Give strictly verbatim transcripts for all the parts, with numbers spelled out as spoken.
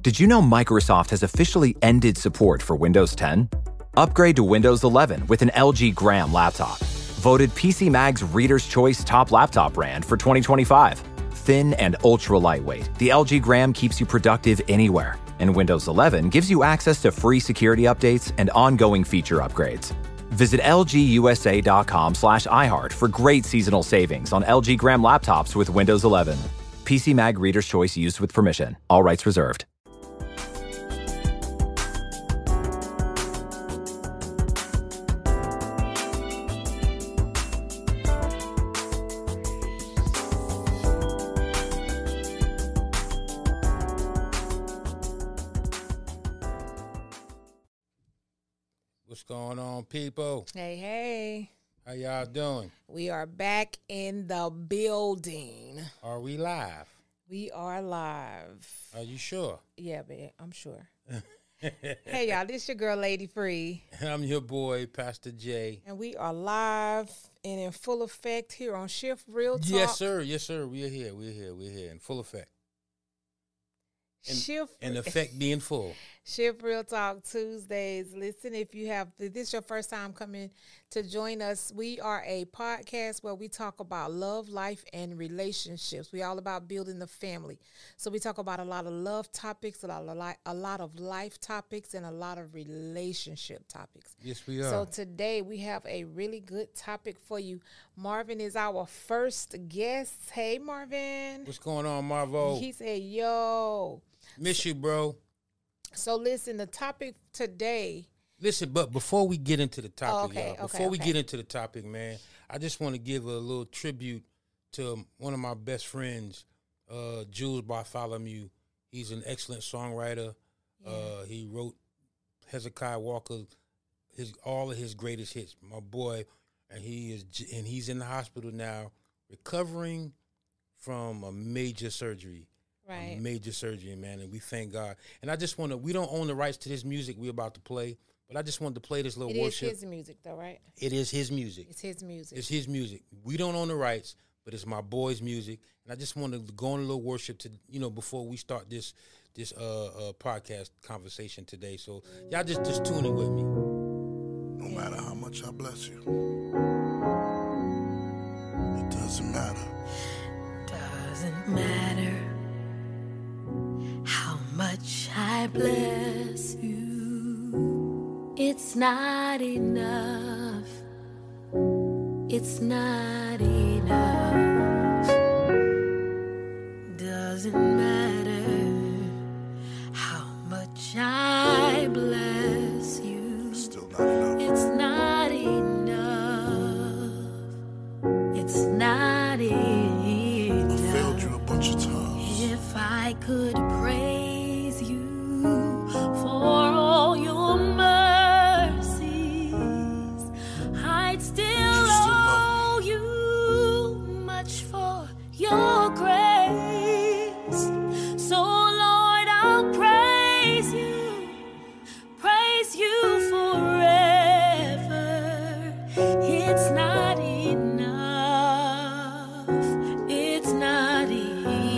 Did you know Microsoft has officially ended support for Windows ten? Upgrade to Windows eleven with an L G Gram laptop. Voted P C Mag's Reader's Choice Top Laptop Brand for twenty twenty-five. Thin and ultra lightweight, the L G Gram keeps you productive anywhere. And Windows eleven gives you access to free security updates and ongoing feature upgrades. Visit lgusa.com slash iHeart for great seasonal savings on L G Gram laptops with Windows eleven. P C Mag Reader's Choice used with permission. All rights reserved. What's going on, people? Hey, hey. How y'all doing? We are back in the building. Are we live? We are live. Are you sure? Yeah, man, I'm sure. Hey, y'all, this your girl, Lady Free. I'm your boy, Pastor J. And we are live and in full effect here on Shift Real Talk. Yes, sir. Yes, sir. We're here. We're here. We're here in full effect. And, Shift and effect being full. Shift Real Talk Tuesdays. Listen, if you have, if this is your first time coming to join us, we are a podcast where we talk about love, life, and relationships. We all about building the family. So we talk about a lot of love topics, a lot of, li- a lot of life topics, and a lot of relationship topics. Yes, we are. So today we have a really good topic for you. Marvin is our first guest. Hey, Marvin. What's going on, Marvo? He said, yo. Miss you, bro. So listen, the topic today. Listen, but before we get into the topic, Oh, okay, y'all, okay, before we okay. get into the topic, man, I just want to give a little tribute to one of my best friends, uh, Jules Bartholomew. He's an excellent songwriter. Yeah. Uh, he wrote Hezekiah Walker, his all of his greatest hits. My boy, and he is, j- and he's in the hospital now, recovering from a major surgery. Right. A major surgery, man, and we thank God. And I just want to, we don't own the rights to this music we're about to play, but I just wanted to play this little It worship. is his music, though, right? It is his music. It's his music. It's his music. We don't own the rights, but it's my boy's music. And I just wanted to go on a little worship to, you know, before we start this this uh, uh podcast conversation today. So y'all just, just tune in with me. No matter how much I bless you, it doesn't matter. Doesn't matter how much I bless you. It's not enough. It's not enough. Doesn't matter how much I bless you. Still not enough. It's not enough. It's not enough. I failed you a bunch of times. If I could praise you for all your mercies, I'd still, You still owe you much for your grace. So Lord, I'll praise you, praise you forever. It's not enough. It's not enough.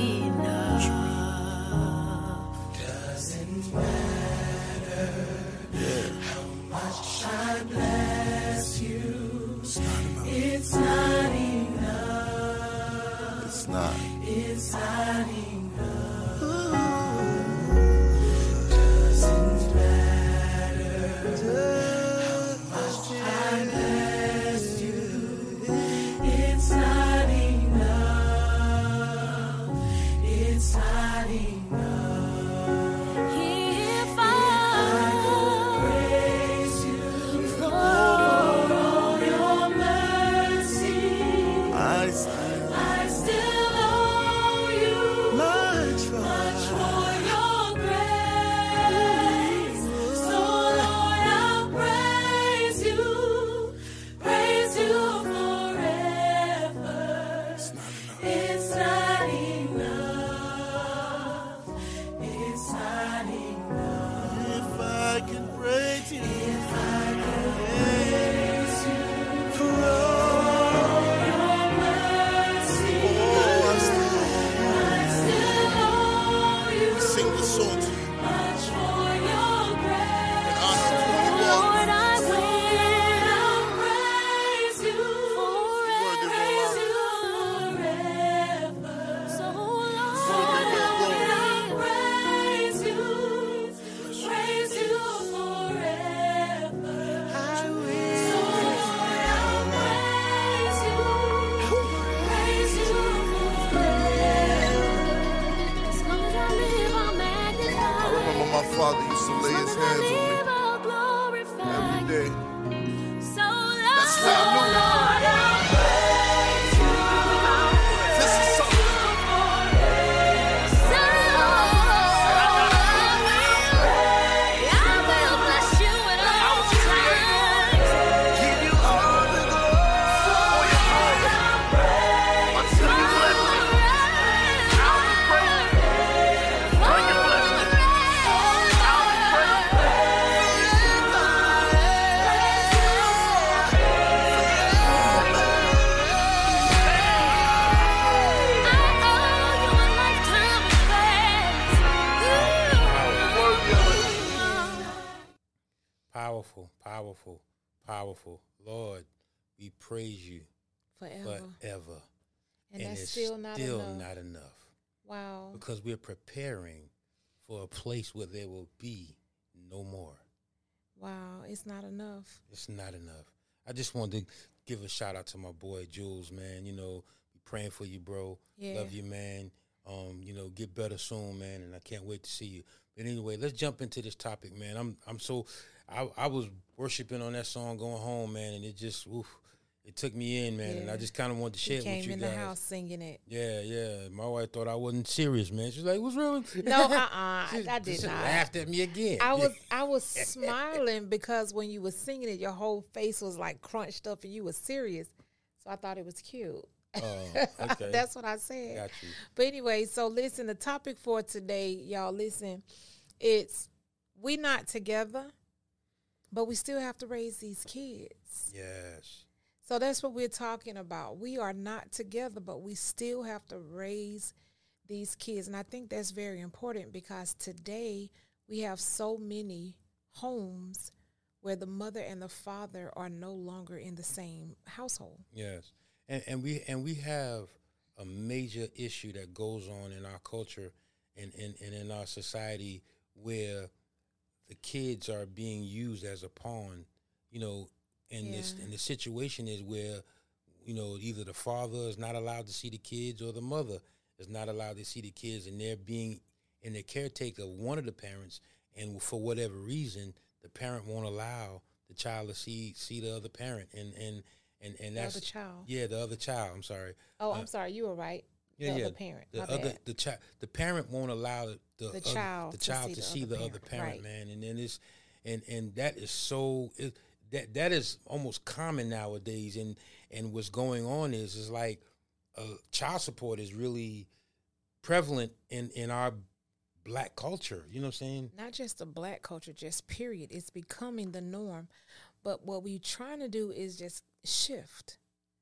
Doesn't matter how much I bless you. It's not enough. It's not enough. It's not. It's not enough. Doesn't matter how much I bless you. It's not enough. It's not enough. If I praise you for all your mercy, I still I still owe you much for much for your grace. So Lord, I'll praise you, praise you forever. It's not enough. It's not enough. It's not enough. If I can praise you, If I could praise you for all your mercy, oh, I still I still owe you sing the song to you. father used to lay his hands on me every day. That's how I knew. This is something. I was created. Give you all the glory until you bless me. I'll be praised. Bring your blessing. I'll be praised. Powerful, powerful, powerful. Lord, we praise you Forever. forever. And, that's it's still not still enough. not enough. Wow. Because we're preparing for a place where there will be no more. Wow. It's not enough. It's not enough. I just wanted to give a shout out to my boy Jules, man. You know, we praying for you, bro. Yeah. Love you, man. Um, you know, get better soon, man, and I can't wait to see you. But anyway, let's jump into this topic, man. I'm I'm so I I was worshiping on that song going home, man, and it just oof, it took me in, man, and Yeah. I just kind of wanted to share He it came with you in guys. the house singing it. Yeah, yeah. My wife thought I wasn't serious, man. She's like, "What's wrong?" No, uh, uh I, I did She not. laughed at me again. I was I was smiling because when you were singing it, your whole face was like crunched up and you were serious. So I thought it was cute. Oh, okay. That's what I said. Got you. But anyway, so listen, the topic for today, y'all listen, it's we not together, but we still have to raise these kids. Yes. So that's what we're talking about. We are not together, but we still have to raise these kids. And I think that's very important because today we have so many homes where the mother and the father are no longer in the same household. Yes. And and we and we have a major issue that goes on in our culture and, and, and in our society where the kids are being used as a pawn, you know, and this Yeah. and the situation is where, you know, either the father is not allowed to see the kids or the mother is not allowed to see the kids, and they're being in the caretaker of one of the parents, and for whatever reason, the parent won't allow the child to see see the other parent, and and and, and The that's other child. yeah, the other child. I'm sorry. Oh, Uh, I'm sorry. You were right. Yeah, the yeah. other parent. The My other, bad. the child, the parent won't allow the the, The other- child the to child see to the see other the other parent, parent, right. man, and then it's and and that is so it, that that is almost common nowadays, and and what's going on is is like uh, child support is really prevalent in in our black culture. You know what I'm saying? Not just the black culture, just period. It's becoming the norm. But what we're trying to do is just shift.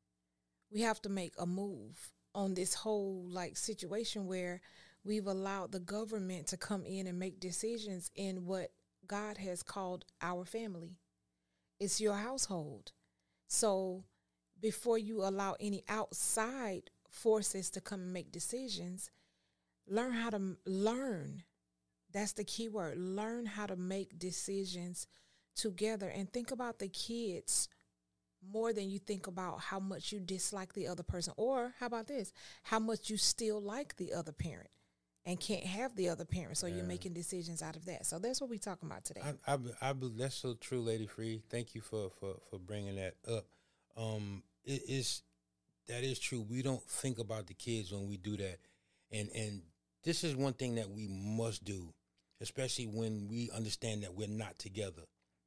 We have to make a move on this whole like situation where we've allowed the government to come in and make decisions in what God has called our family. It's your household. So before you allow any outside forces to come and make decisions, learn how to m- learn. That's the key word. Learn how to make decisions together, and think about the kids more than you think about how much you dislike the other person, or how about this, how much you still like the other parent and can't have the other parent. So Yeah. you're making decisions out of that. So that's what we're talking about today. I, I, be- I, be- that's so true, Lady Free. Thank you for, for, for bringing that up. Um, it is that is true. We don't think about the kids when we do that, and and this is one thing that we must do, especially when we understand that we're not together.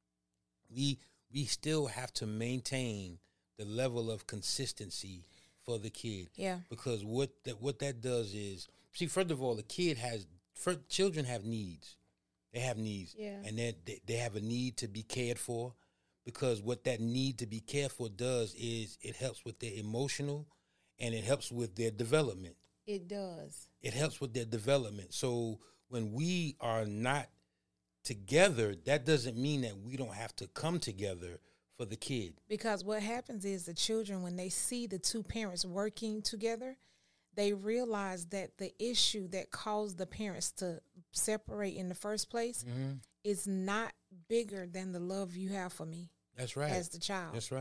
We we still have to maintain the level of consistency for the kid. Yeah. Because what that what that does is, see, first of all, the kid has first, children have needs. They have needs. Yeah. And then they, they have a need to be cared for, because what that need to be cared for does is it helps with their emotional and it helps with their development. It does. It helps with their development. So when we are not together, that doesn't mean that we don't have to come together for the kid. Because what happens is the children, when they see the two parents working together, they realize that the issue that caused the parents to separate in the first place is not bigger than the love you have for me That's right. as the child. That's right.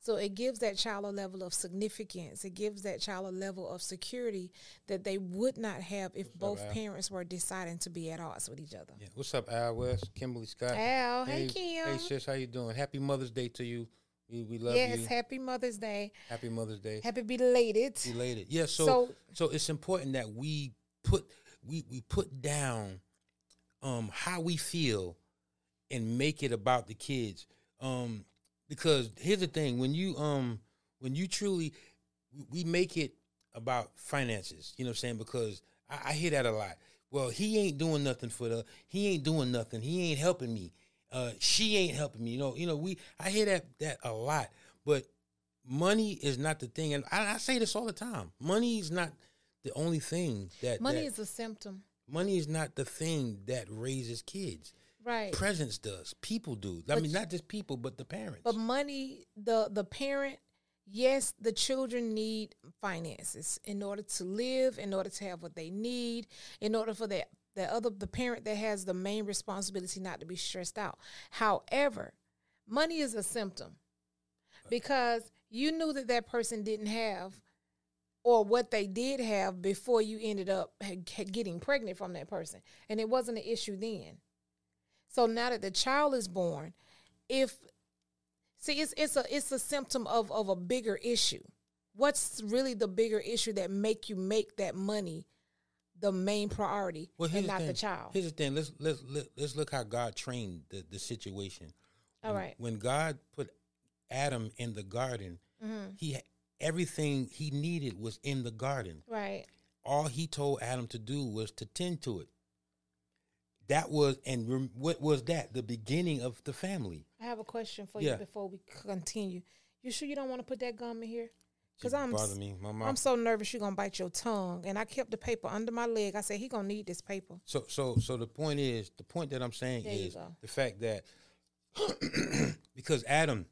So it gives that child a level of significance. It gives that child a level of security that they would not have if both Al? parents were deciding to be at odds with each other. Yeah. What's up, Al West, Kimberly Scott? Al, hey, Kim. Hey, sis, how you doing? Happy Mother's Day to you. We, we love yes, you. happy Mother's Day. Happy Mother's Day. Happy belated. Related. Yeah, so, So- so it's important that we put we we put down um how we feel and make it about the kids. Um because here's the thing, when you um when you truly we make it about finances, you know what I'm saying? Because I, I hear that a lot. Well, he ain't doing nothing for the he ain't doing nothing. He ain't helping me. Uh she ain't helping me. You know, you know, we I hear that that a lot. But money is not the thing, and I, I say this all the time. Money is not the only thing that Money that- is a symptom. money is not the thing that raises kids. Right. Presence does. People do. I But mean, you- not just people, but the parents. But money, the the parent, yes, the children need finances in order to live, in order to have what they need, in order for that the other the parent that has the main responsibility not to be stressed out. However, money is a symptom because you knew that that person didn't have or what they did have before you ended up had- had getting pregnant from that person, and it wasn't an issue then. So now that the child is born, if see it's it's a it's a symptom of of a bigger issue. What's really the bigger issue that make you make that money the main priority well, here's and not the, the thing. child? Here's the thing. Let's let's let, let's look how God trained the, the situation. All When- right. When God put Adam in the garden, Mm-hmm. he ha- everything he needed was in the garden. Right. All he told Adam to do was to tend to it. That was, and rem- what was that? The beginning of the family. I have a question for Yeah. you before we continue. You sure you don't want to put that gum in here? Because It I'm bother me. My mouth. I'm so nervous you're gonna bite your tongue. And I kept the paper under my leg. I said he gonna need this paper. So, so, so the point is, the point that I'm saying There you is go. the fact that because Adam,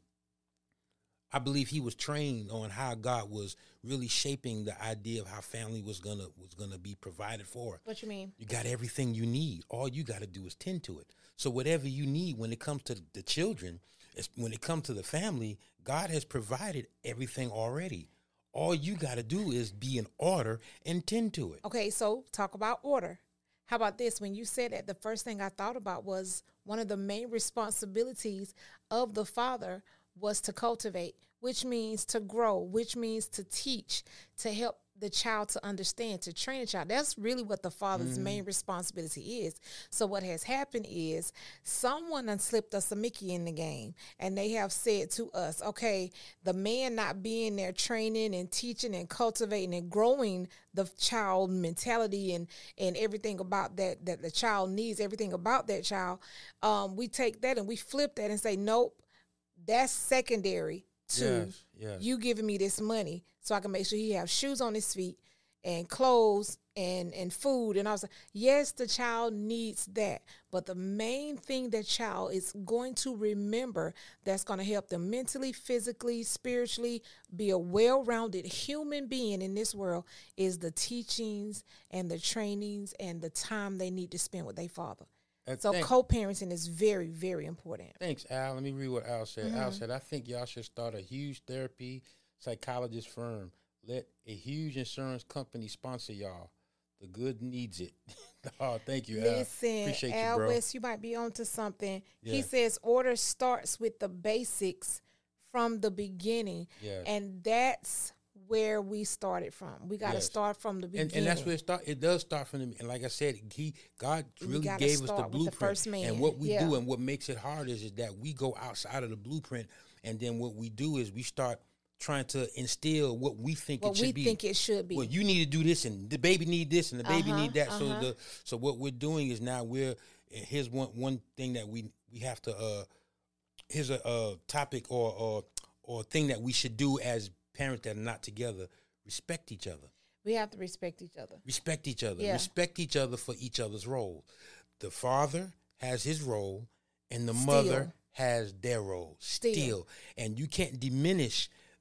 I believe he was trained on how God was really shaping the idea of how family was gonna was gonna be provided for. What you mean? You got everything you need. All you got to do is tend to it. So whatever you need when it comes to the children, it's, when it comes to the family, God has provided everything already. All you got to do is be in order and tend to it. Okay, so talk about order. How about this? When you said that, the first thing I thought about was one of the main responsibilities of the father was to cultivate, which means to grow, which means to teach, to help the child to understand, to train a child. That's really what the father's main responsibility is. So what has happened is someone done slipped us a Mickey in the game, and they have said to us, okay, the man not being there training and teaching and cultivating and growing the child mentality and, and everything about that, that the child needs, everything about that child, um, we take that and we flip that and say, nope, that's secondary to Yes, yes. you giving me this money so I can make sure he have shoes on his feet and clothes and, and food. And I was like, yes, the child needs that. But the main thing that child is going to remember that's going to help them mentally, physically, spiritually, be a well-rounded human being in this world is the teachings and the trainings and the time they need to spend with their father. Uh, So thank- co-parenting is very, very important. Thanks, Al. Let me read what Al said. Mm-hmm. Al said, I think y'all should start a huge therapy psychologist firm. Let a huge insurance company sponsor y'all. The good needs it. Oh, thank you, Al. Listen, Appreciate you, Al bro. West, you might be onto something. He Yeah. says order starts with the basics from the beginning. Yes. And that's where we started from. We got to Yes. start from the beginning. And, and that's where it start. It does start from the, and like I said, he God We really gotta gave us the start with the blueprint. first man. And what we Yeah. do, and what makes it hard is, is that we go outside of the blueprint, and then what we do is we start trying to instill what we think what it should we be. think it should be. Well, you need to do this, and the baby need this, and the baby Uh-huh, need that. So uh-huh. the so what we're doing is now we're here's one one thing that we we have to uh here's a, uh topic or or or thing that we should do as parents that are not together. Respect each other. we have to respect each other. Respect each other. Yeah. Respect each other for each other's role. The father has his role, and the Still. mother has their role. Still. Still. And you can't diminish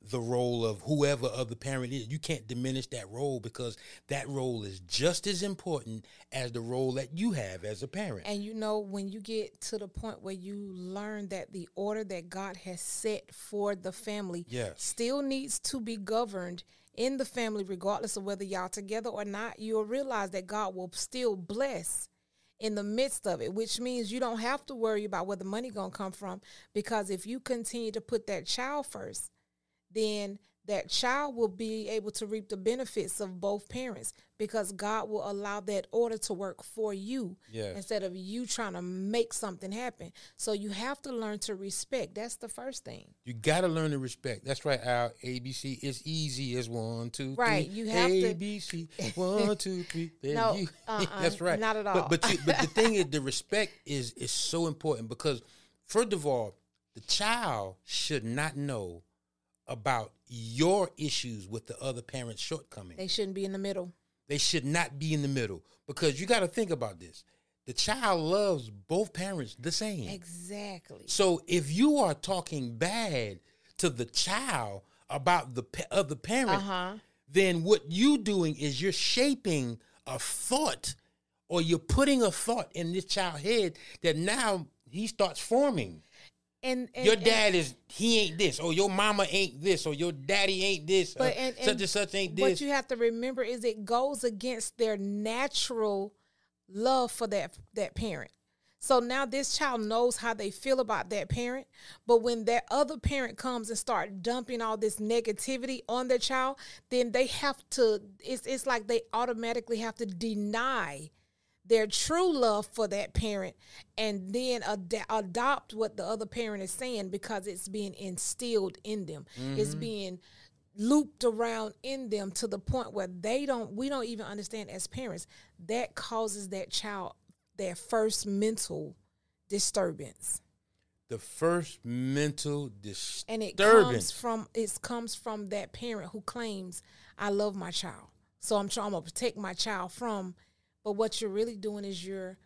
the role of whoever other parent is. You can't diminish that role because that role is just as important as the role that you have as a parent. And you know, when you get to the point where you learn that the order that God has set for the family Yes. still needs to be governed in the family, regardless of whether y'all together or not, you'll realize that God will still bless in the midst of it, which means you don't have to worry about where the money gonna come from, because if you continue to put that child first, then that child will be able to reap the benefits of both parents, because God will allow that order to work for you Yes. instead of you trying to make something happen. So you have to learn to respect. That's the first thing. You got to learn to respect. That's right, Al. A B C is easy as one, two, three. Right, you have to- A B C, one, two, three. There No, you- uh-uh, That's right. not at But all. but, you, but the thing is, the respect is is so important because, first of all, the child should not know about your issues with the other parent's shortcomings. They shouldn't be in the middle. They should not be in the middle, because you got to think about this. The child loves both parents the same. Exactly. So if you are talking bad to the child about the pa- other parent, Uh-huh. then what you doing is you're shaping a thought, or you're putting a thought in this child's head that now he starts forming. And, and Your and- dad is, he ain't this, or your mama ain't this, or your daddy ain't this, But or and, such and and such ain't what this. you have to remember is it goes against their natural love for that that parent. So now this child knows how they feel about that parent, but when that other parent comes and start dumping all this negativity on their child, then they have to, it's it's like they automatically have to deny their true love for that parent and then ad- adopt what the other parent is saying, because it's being instilled in them. It's being looped around in them to the point where they don't, we don't even understand as parents. That causes that child their first mental disturbance. The first mental disturbance. And it comes from, it comes from that parent who claims, I love my child, so I'm trying to protect my child from. But what you're really doing is you're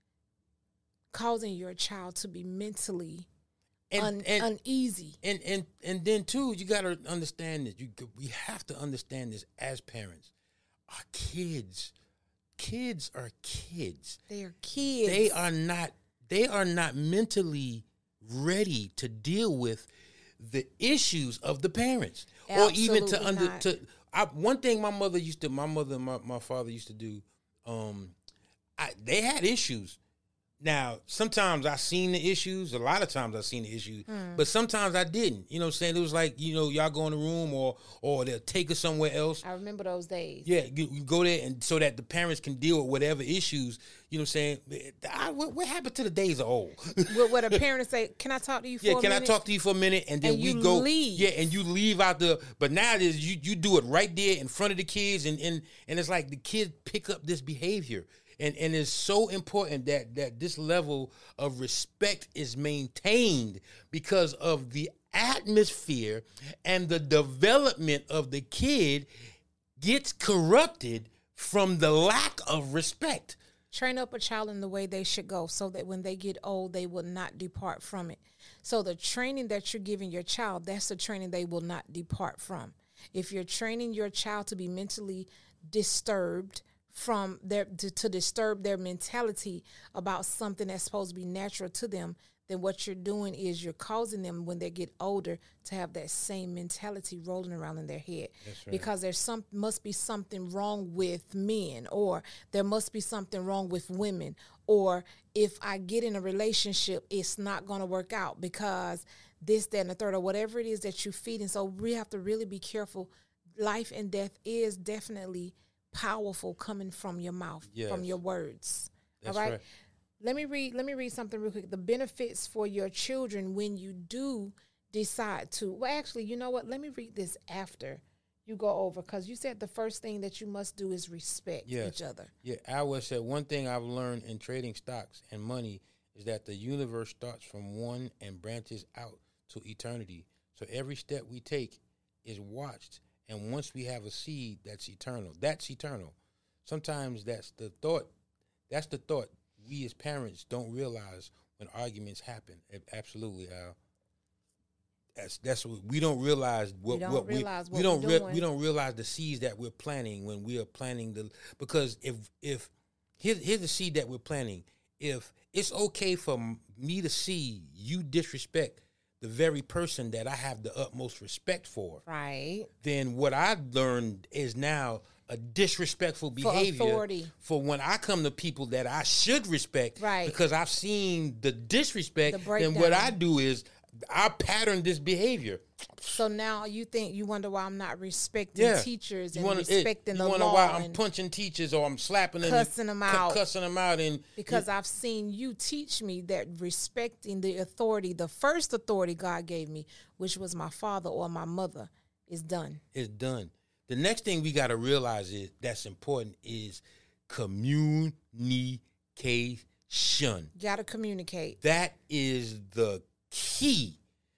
causing your child to be mentally and, un- and, uneasy. and and and then too, you got to understand this. You we have to understand this as parents. Our kids, kids are kids. They are kids. They are not. They are not mentally ready to deal with the issues of the parents, or even to Absolutely under not. to. I, one thing my mother used to, my mother, and my my father used to do. Um, I, they had issues. Now, sometimes I seen the issues. A lot of times I seen the issues, but sometimes I didn't. You know what I'm saying? It was like, you know, y'all go in the room, or or they'll take us somewhere else. I remember those days. Yeah, you, you go there, and so that the parents can deal with whatever issues. You know what I'm saying? I, what, what happened to the days of old? Where, where the parents say, "Can I talk to you for Yeah, a can minute?" I talk to you for a minute? And then And we you go. leave. Yeah, and you leave out the. But now it is you you do it right there in front of the kids, and and and it's like the kids pick up this behavior, and and it's so important that that this level of respect is maintained because of the atmosphere and the development of the kid gets corrupted from the lack of respect. Train up a child in the way they should go, so that when they get old, they will not depart from it. So the training that you're giving your child, that's the training they will not depart from. If you're training your child to be mentally disturbed, from their to, to disturb their mentality about something that's supposed to be natural to them, then what you're doing is you're causing them, when they get older, to have that same mentality rolling around in their head. That's right. Because there's some must be something wrong with men, or there must be something wrong with women, or if I get in a relationship, it's not going to work out because this, that, and the third, or whatever it is that you feed. And so we have to really be careful. Life and death is definitely powerful coming from your mouth, Yes. from your words. That's all right? right. Let me read let me read something real quick. The benefits for your children when you do decide to. Well, actually, you know what? Let me read this after you go over, because you said the first thing that you must do is respect Yes. each other. Yeah, Alwa said, one thing I've learned in trading stocks and money is that the universe starts from one and branches out to eternity. So every step we take is watched, and once we have a seed, that's eternal. That's eternal. Sometimes that's the thought. That's the thought we as parents don't realize when arguments happen. Absolutely, Al. That's that's what we don't realize. What We don't what realize we, what we don't we're rea- doing. we don't realize the seeds that we're planting when we are planting the because if if here, here's the seed that we're planting. If it's okay for m- me to see you disrespect the very person that I have the utmost respect for, Right. then what I've learned is now a disrespectful behavior authority. for when I come to people that I should respect, Right. because I've seen the disrespect. The Then what I breakdown. do is I pattern this behavior. So now you think you wonder why I'm not respecting Yeah, teachers you and wanna, respecting it, the you wonder law why I'm and- punching teachers or I'm slapping them, Cussing and them cu- out. cussing them out, and because I've seen you teach me that respecting the authority, the first authority God gave me, which was my father or my mother, is done. it's done. The next thing we got to realize is that's important is communication. You got to communicate. That is the key.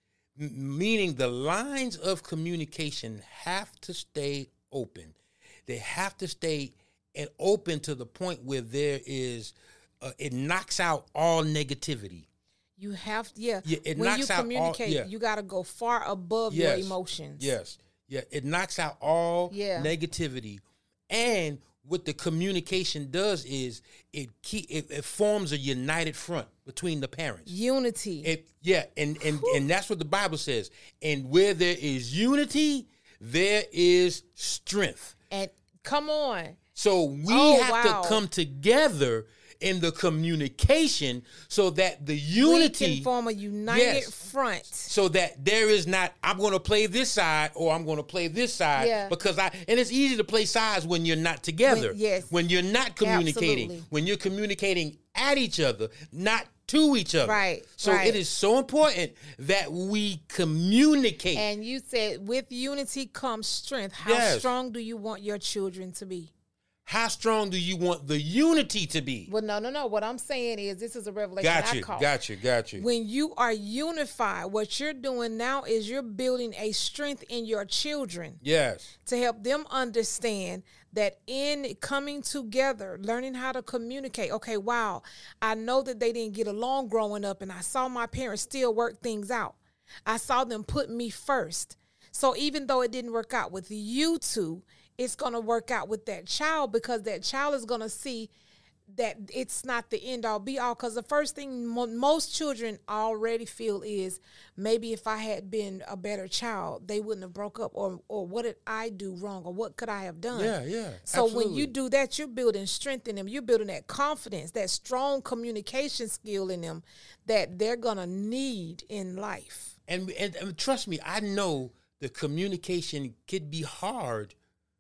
M- meaning the lines of communication have to stay open. They have to stay and open to the point where there is, uh, it knocks out all negativity. You have, yeah. Yeah, it when knocks you out all- communicate, yeah. you got to go far above Yes. your emotions. Yes. Yeah. It knocks out all Yeah. negativity. And what the communication does is it keep it, it forms a united front between the parents. Unity. It, yeah, and, and, and that's what the Bible says. And where there is unity, there is strength. and come on. So we Oh, have wow. to come together in the communication so that the We unity, can form a united Yes. front. so that there is not, I'm going to play this side or I'm going to play this side, Yeah. because I, and it's easy to play sides when you're not together. When- yes. When you're not communicating, Absolutely. when you're communicating at each other, not to each other. Right, So right. it is so important that we communicate. And you said with unity comes strength. How Yes. strong do you want your children to be? How strong do you want the unity to be? Well, no, no, no. What I'm saying is this is a revelation Got I you, caught. got you, got you. When you are unified, what you're doing now is you're building a strength in your children Yes. to help them understand that in coming together, learning how to communicate, okay, wow, I know that they didn't get along growing up and I saw my parents still work things out. I saw them put me first. So even though it didn't work out with you two, it's going to work out with that child because that child is going to see that it's not the end all be all. Because the first thing mo- most children already feel is maybe if I had been a better child, they wouldn't have broke up, or or what did I do wrong, or what could I have done? Yeah, yeah. So when absolutely. you do that, you're building strength in them. You're building that confidence, that strong communication skill in them that they're going to need in life. And, and and trust me, I know the communication could be hard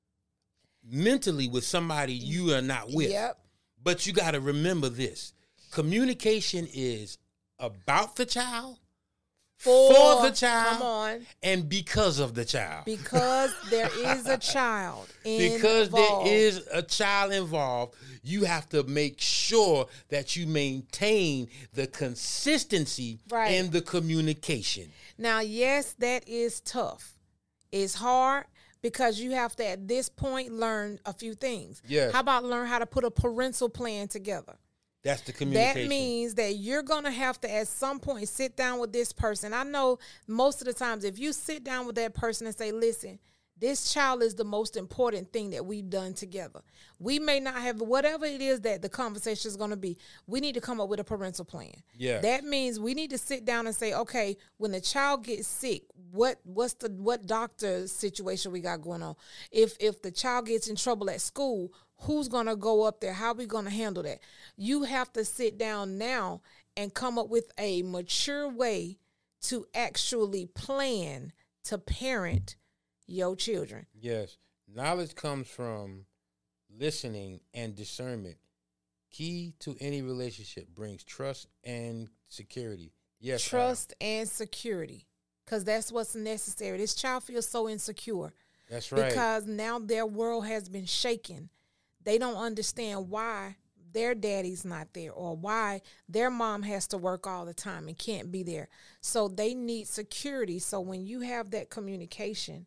mentally with somebody you are not with. Yep. But you got to remember this. Communication is about the child, for, the child, Come on. and because of the child. Because there is a child involved. Because there is a child involved, you have to make sure that you maintain the consistency Right. in the communication. Now, yes, that is tough. It's hard because you have to, at this point, learn a few things. Yes. How about learn how to put a parental plan together? That's the communication. That means that you're going to have to, at some point, sit down with this person. I know most of the times if you sit down with that person and say, listen, this child is the most important thing that we've done together. We may not have whatever it is that the conversation is going to be. We need to come up with a parental plan. Yeah. That means we need to sit down and say, okay, when the child gets sick, what what's the what doctor situation we got going on? If if the child gets in trouble at school, who's going to go up there? How are we going to handle that? You have to sit down now and come up with a mature way to actually plan to parent your children. Yes. Knowledge comes from listening and discernment. Key to any relationship brings trust and security. Yes. Trust and security, because that's what's necessary. This child feels so insecure Al. That's right. because now their world has been shaken. They don't understand why their daddy's not there or why their mom has to work all the time and can't be there. So they need security. So when you have that communication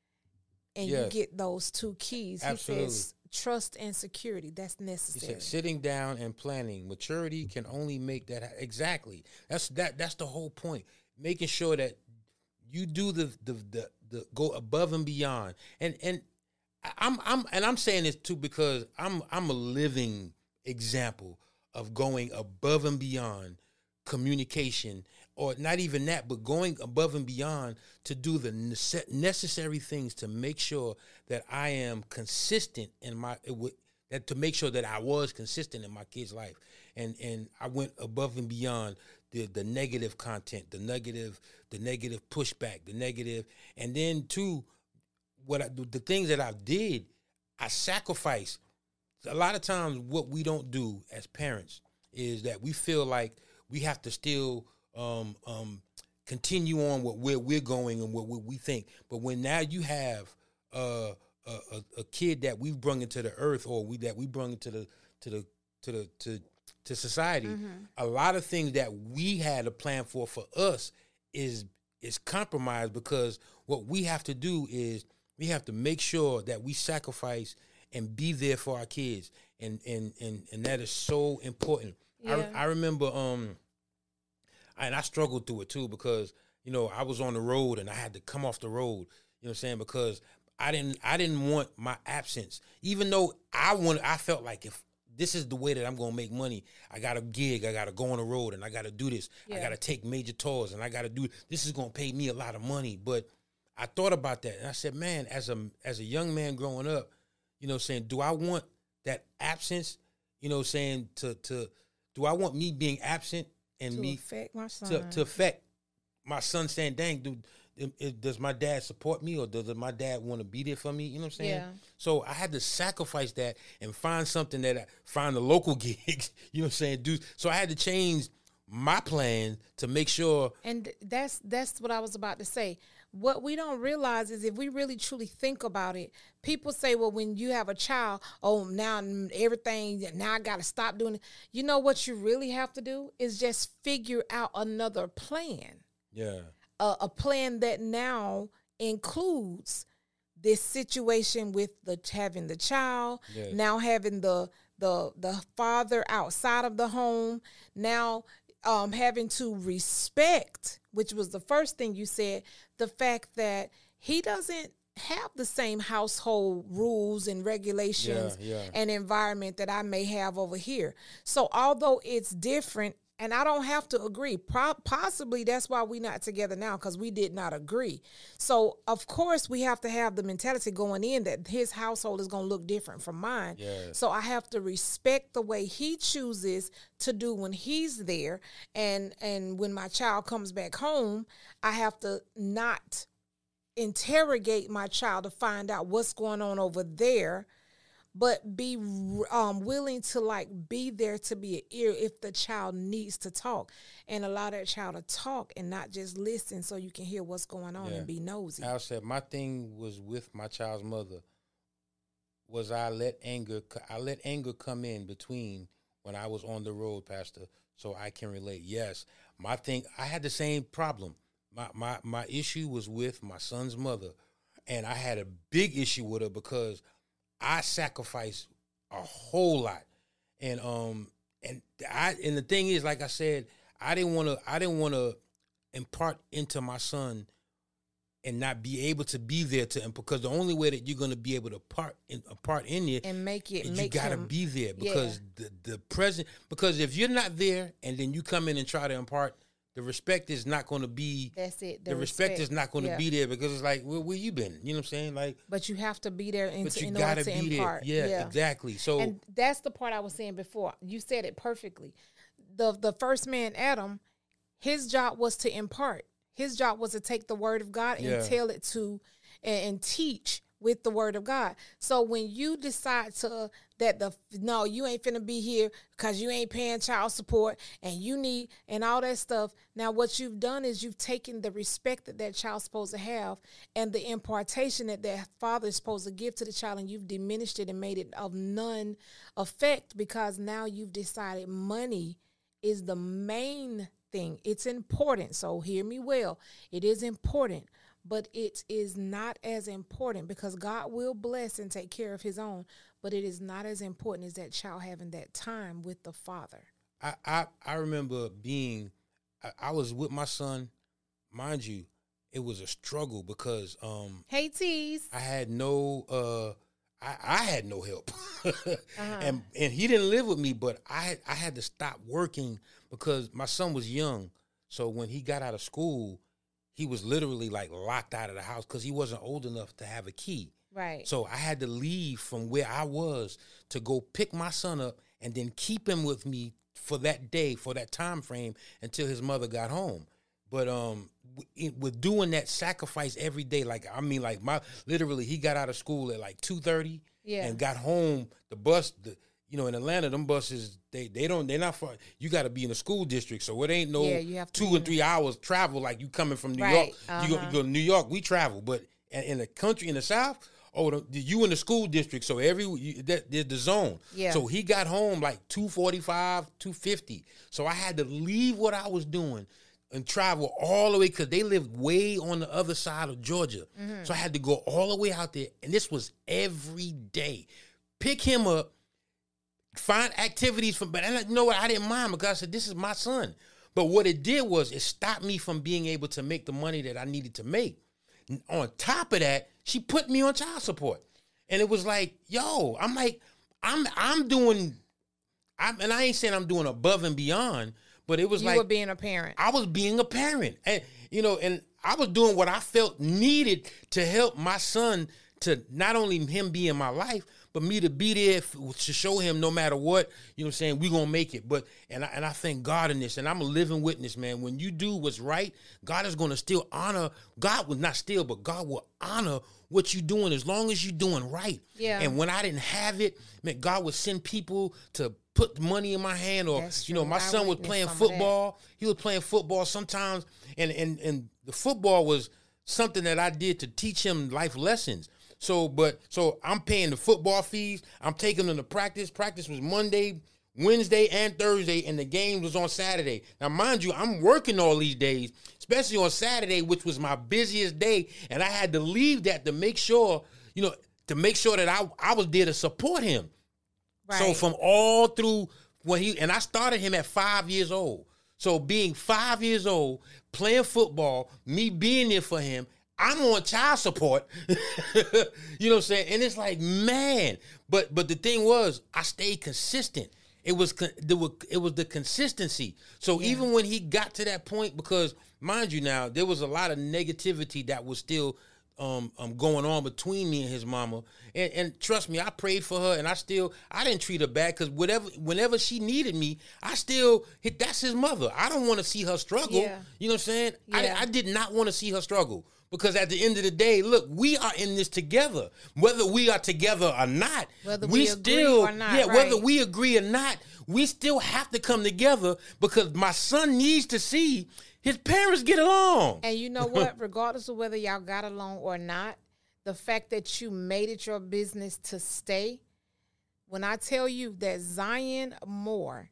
and Yes. you get those two keys, Absolutely. he says trust and security, that's He necessary. said, sitting down and planning. Maturity can only make that ha- exactly. That's that. That's the whole point. Making sure that you do the the the, the go above and beyond, and and I- I'm I'm and I'm saying this too because I'm I'm a living example of going above and beyond communication, or not even that, but going above and beyond to do the nece- necessary things to make sure that I am consistent in my it would, that to make sure that I was consistent in my kid's life, and and I went above and beyond the the negative content, the negative the negative pushback, the negative, and then too, what I, the things that I did, I sacrificed. A lot of times, what we don't do as parents is that we feel like we have to still um, um, continue on with where we're going and what, what we think. But when now you have uh, a, a, a kid that we've brung into the earth, or we that we brung into the to the to the to to society, a lot of things that we had a plan for for us is is compromised, because what we have to do is we have to make sure that we sacrifice and be there for our kids, and and and, and that is so important. Yeah. I I remember um, and I struggled through it too, because you know I was on the road and I had to come off the road. You know what I'm saying? Because I didn't I didn't want my absence, even though I wanted. I felt like if this is the way that I'm gonna make money, I got a gig, I gotta go on the road, and I gotta do this. I Yeah. gotta take major tours, and I gotta do this. Is gonna pay me a lot of money. But I thought about that, and I said, man, as a as a young man growing up, you know, saying, do I want that absence? You know, saying to to do I want me being absent and To me affect my son. to to affect my son saying, dang, dude, it- it- does my dad support me, or does my dad want to be there for me? You know what I'm saying? Yeah. So I had to sacrifice that and find something that I find the local gigs. You know what I'm saying? Do so I had to change my plan to make sure. And that's that's what I was about to say. What we don't realize is if we really truly think about it, people say, well, when you have a child, oh, now everything, now I got to stop doing it. You know what you really have to do is just figure out another plan, Yeah. a, a plan that now includes this situation with the having the child, Yes. now having the the the father outside of the home, now um, having to respect, which was the first thing you said, the fact that he doesn't have the same household rules and regulations Yeah, yeah. and environment that I may have over here. So although it's different, and I don't have to agree, Pro- possibly that's why we're not together now, because we did not agree. So of course we have to have the mentality going in that his household is going to look different from mine. Yes. So I have to respect the way he chooses to do when he's there, and and when my child comes back home, I have to not interrogate my child to find out what's going on over there, but be um, willing to like be there to be an ear if the child needs to talk, and allow that child to talk and not just listen so you can hear what's going on Yeah. and be nosy. Al said my thing was with my child's mother was I let anger I let anger come in between when I was on the road, Pastor, so I can relate. Yes, my thing, I had the same problem. My my my issue was with my son's mother, and I had a big issue with her because I sacrificed a whole lot, and um and I and the thing is, like I said, I didn't want to I didn't want to impart into my son and not be able to be there to him, because the only way that you're going to be able to part in a part in it, And make it you make got to him, be there, because the the present, because if you're not there and then you come in and try to impart, the respect is not going to be that's it. the, respect, is not going to yeah. be there, because it's like, where, where you been? You know what I'm saying? Like, But you have to be there in, but to, you in got order to to be impart. there. Yeah, exactly. So And that's the part I was saying before. You said it perfectly. The the first man, Adam, his job was to impart. His job was to take the word of God and Yeah. tell it to and, and teach with the word of God. So when you decide to that the no, you ain't finna be here because you ain't paying child support and you need and all that stuff. Now what you've done is you've taken the respect that that child's supposed to have and the impartation that that father is supposed to give to the child, and you've diminished it and made it of none effect, because now you've decided money is the main thing. It's important. So hear me well. It is important, but it is not as important, because God will bless and take care of his own, but it is not as important as that child having that time with the father. I, I, I remember being, I, I was with my son, mind you, it was a struggle because um, Hey, Tease. I had no uh, I, I had no help, Uh-huh. and and he didn't live with me, but I I had to stop working because my son was young. So when he got out of school, he was literally like locked out of the house because he wasn't old enough to have a key. Right. So I had to leave from where I was to go pick my son up and then keep him with me for that day, for that time frame until his mother got home. But um, w- with doing that sacrifice every day, like I mean, like my literally, he got out of school at like two thirty, Yeah. and got home. The bus, the you know, in Atlanta, them buses they they don't they're not far. You got to be in the school district, so it ain't no Yeah, you have to two be and three hours travel like you coming from New Right, York. You, go, uh-huh. you go to New York, we travel, but in, in the country in the South. Oh, the, you in the school district, so every you, that there's the zone. Yeah. So he got home like two forty-five, two fifty. So I had to leave what I was doing and travel all the way because they lived way on the other side of Georgia. Mm-hmm. So I had to go all the way out there, and this was every day. Pick him up, find activities from, but I, you know what? I didn't mind because I said this is my son. But what it did was it stopped me from being able to make the money that I needed to make. On top of that, she put me on child support. And it was like, yo, I'm like, I'm I'm doing, I'm, and I ain't saying I'm doing above and beyond, but it was You like were being a parent. I was being a parent. And, you know, and I was doing what I felt needed to help my son to not only him be in my life, but me to be there f- to show him no matter what, you know what I'm saying, we going to make it. But, and I, and I thank God in this, and I'm a living witness, man. When you do what's right, God is going to still honor, God will not still, but God will honor what you're doing as long as you're doing right. Yeah. And when I didn't have it, man, God would send people to put money in my hand, or, That's you know, true. my I son was witnessed playing some of that. football. He was playing football sometimes, and, and, and the football was something that I did to teach him life lessons. So, but, so I'm paying the football fees. I'm taking them to practice. Practice was Monday, Wednesday, and Thursday, and the game was on Saturday. Now, mind you, I'm working all these days, especially on Saturday, which was my busiest day, and I had to leave that to make sure, you know, to make sure that I, I was there to support him. Right. So from all through when he, and I started him at five years old. So being five years old, playing football, me being there for him, I'm on child support. You know what I'm saying? And it's like, man, but but the thing was, I stayed consistent. It was con- there were, it was the consistency. So Yeah. even when he got to that point, because mind you now, there was a lot of negativity that was still um, um going on between me and his mama. And, and trust me, I prayed for her, and I still I didn't treat her bad because whatever whenever she needed me, I still that's his mother. I don't want to see her struggle. Yeah. You know what I'm saying? Yeah. I, I did not want to see her struggle. Because at the end of the day, look, we are in this together. Whether we are together or not, Whether we, we agree still, or not, yeah, whether right. we agree or not, we still have to come together because my son needs to see his parents get along. And you know what? Regardless of whether y'all got along or not, the fact that you made it your business to stay, when I tell you that Zion Moore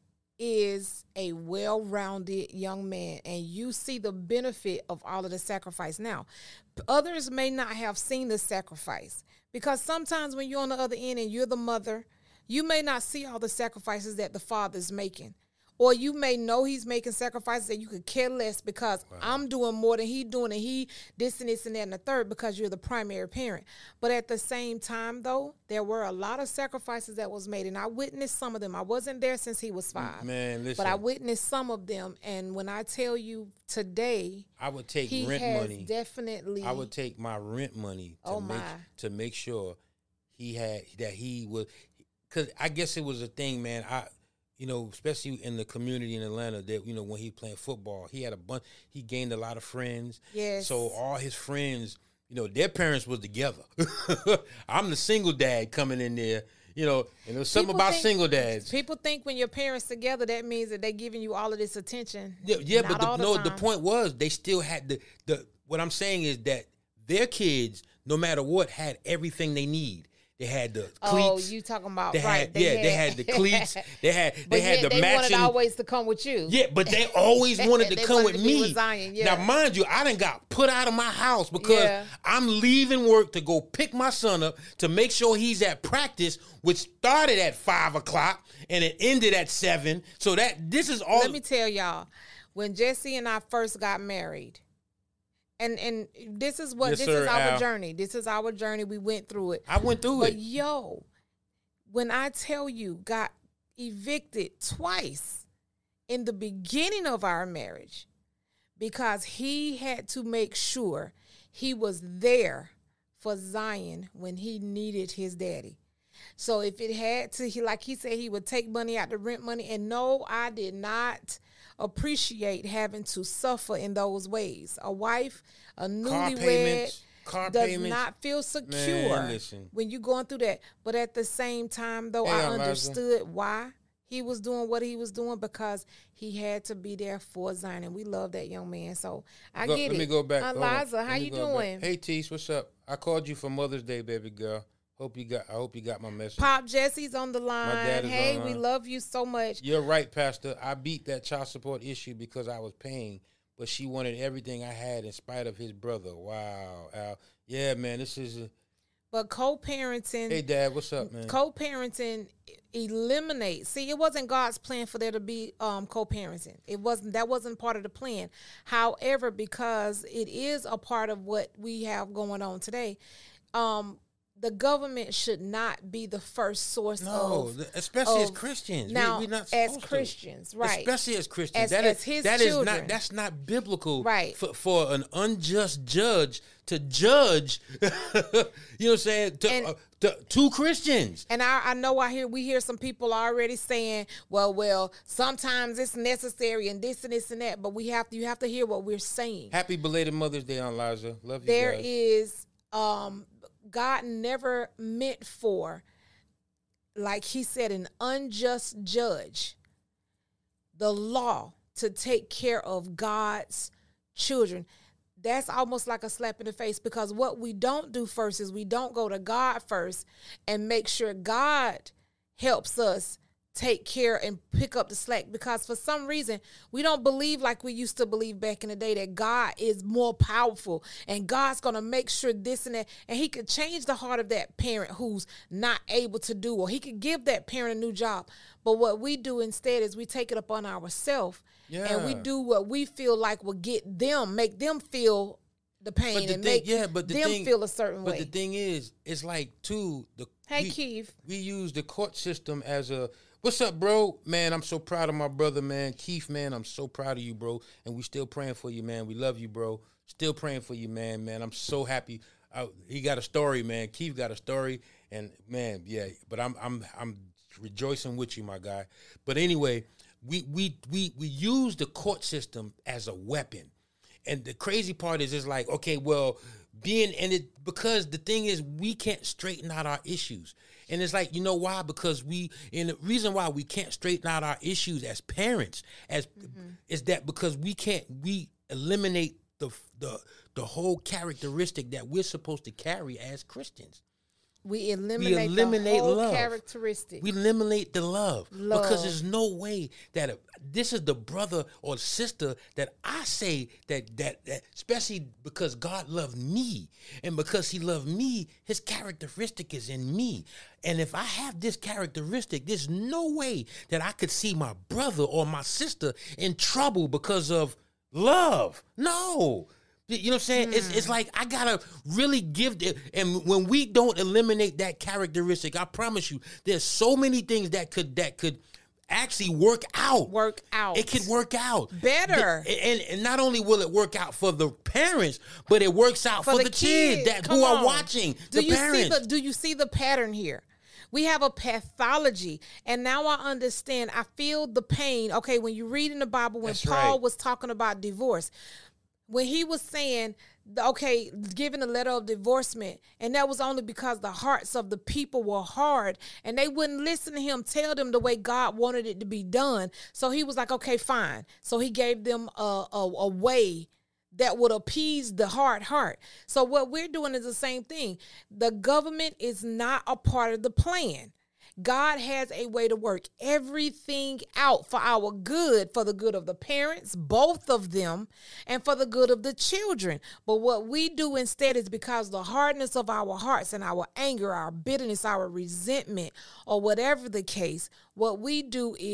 is a well-rounded young man, and you see the benefit of all of the sacrifice. Now, p- others may not have seen the sacrifice because sometimes when you're on the other end and you're the mother, you may not see all the sacrifices that the father's making. Or you may know he's making sacrifices that you could care less because I'm doing more than he doing, and he this and this and that and the third because you're the primary parent. But at the same time, though, there were a lot of sacrifices that was made, and I witnessed some of them. I wasn't there since he was five, Man, listen, but I witnessed some of them. And when I tell you today, I would take he rent has money. definitely. I would take my rent money to Oh, make my. to make sure he had that he was, because I guess it was a thing, man. I. You know, especially in the community in Atlanta, that, you know, when he playing football, he had a bunch, he gained a lot of friends. Yes. So all his friends, you know, their parents was together. I'm the single dad coming in there, you know, and there's something People about think- single dads. People think when your parents together, that means that they're giving you all of this attention. Yeah, yeah, Not but the, all the no, the time. point was they still had the, the, what I'm saying is that their kids, no matter what, had everything they need. They had the cleats. Oh, you talking about They right? had, yeah, they had the cleats. They had, But they had yet the they matching. wanted always to come with you. Yeah, but they always wanted to They come wanted with to be me. with Zion, yeah. Now, mind you, I done got put out of my house because Yeah. I'm leaving work to go pick my son up to make sure he's at practice, which started at five o'clock and it ended at seven. So that this is all. Let me tell y'all, when Jesse and I first got married, And and this is what Yes, this sir, is our Al. journey. This is our journey. We went through it. I went through But it. yo, when I tell you, got evicted twice in the beginning of our marriage because he had to make sure he was there for Zion when he needed his daddy. So if it had to, he like he said, he would take money out the rent money. And no, I did not appreciate having to suffer in those ways. A wife, a Car newlywed, payments, car does payments. not feel secure Man, listen. when you're going through that. But at the same time, though, Hey, I Eliza. understood why he was doing what he was doing because he had to be there for Zion. And we love that young man. So I Go- get let it. me go back. Hold on. Eliza, Let how me you go back. doing? Hey, Tease, what's up? I called you for Mother's Day, baby girl. Hope you got. I hope you got my message. Pop Jesse's on the line. dad is Hey, on we line. love you so much. You're right, Pastor. I beat that child support issue because I was paying, but she wanted everything I had in spite of his brother. Wow, Al. Yeah, man, this is. A, But co-parenting, hey, Dad, what's up, man? co-parenting eliminates. See, it wasn't God's plan for there to be um, co-parenting. It wasn't. That wasn't part of the plan. However, because it is a part of what we have going on today, um, the government should not be the first source No, of, th- especially as of- Christians. Now, we, we're not as supposed to. Christians, right? Especially as Christians. As- That as is- his that is children. not. That's not biblical. Right. For, for an unjust judge to judge. you know what I'm saying? To, And- uh, to, two Christians. And I, I know I hear we hear some people already saying, well, well, sometimes it's necessary and this and this and that, but we have to you have to hear what we're saying. Happy belated Mother's Day, Aunt Liza. Love you There guys. is um God never meant for, like he said, an unjust judge, the law to take care of God's children. That's almost like a slap in the face because what we don't do first is we don't go to God first and make sure God helps us take care and pick up the slack, because for some reason we don't believe like we used to believe back in the day that God is more powerful and God's going to make sure this and that, and he could change the heart of that parent who's not able to do, or he could give that parent a new job. But what we do instead is we take it upon ourselves and we Yeah. do what we feel like will get them, make them feel the pain But the and thing, make yeah, but the them thing, feel a certain but way. the thing is, it's like too. The Hey, we, Keith. we use the court system as a. What's up, bro? Man, I'm so proud of my brother, man. Keith, man, I'm so proud of you, bro. And we still praying for you, man. We love you, bro. Still praying for you, man. Man, I'm so happy. I, he got a story, man. Keith got a story, and man, yeah. But I'm I'm I'm rejoicing with you, my guy. But anyway, we we we we use the court system as a weapon. And the crazy part is, it's like, okay, well, being, and it, because the thing is, we can't straighten out our issues. And it's like, you know why? Because we, and the reason why we can't straighten out our issues as parents, as is that because we can't, we eliminate the, the, the whole characteristic that we're supposed to carry as Christians. We eliminate, We eliminate the whole love. characteristic. We eliminate the love, Love. because there's no way that a, this is the brother or sister that I say that, that that especially because God loved me, and because He loved me, His characteristic is in me. And if I have this characteristic, there's no way that I could see my brother or my sister in trouble because of love. No. You know what I'm saying? It's it's like I gotta really give the, and when we don't eliminate that characteristic, I promise you, there's so many things that could that could actually work out. Work out. It could work out Better. The- and, and not only will it work out for the parents, but it works out for, the, kids that Come who are on. watching. Do the you parents. see the do you see the pattern here? We have a pathology, and now I understand. I feel the pain. Okay, when you read in the Bible, when That's Paul right. was talking about divorce, when he was saying, okay, giving a letter of divorcement, and that was only because the hearts of the people were hard, and they wouldn't listen to him tell them the way God wanted it to be done. So he was like, okay, fine. So he gave them a, a, a way that would appease the hard heart. So what we're doing is the same thing. The government is not a part of the plan. God has a way to work everything out for our good, for the good of the parents, both of them, and for the good of the children. But what we do instead is, because the hardness of our hearts and our anger, our bitterness, our resentment, or whatever the case, what we do is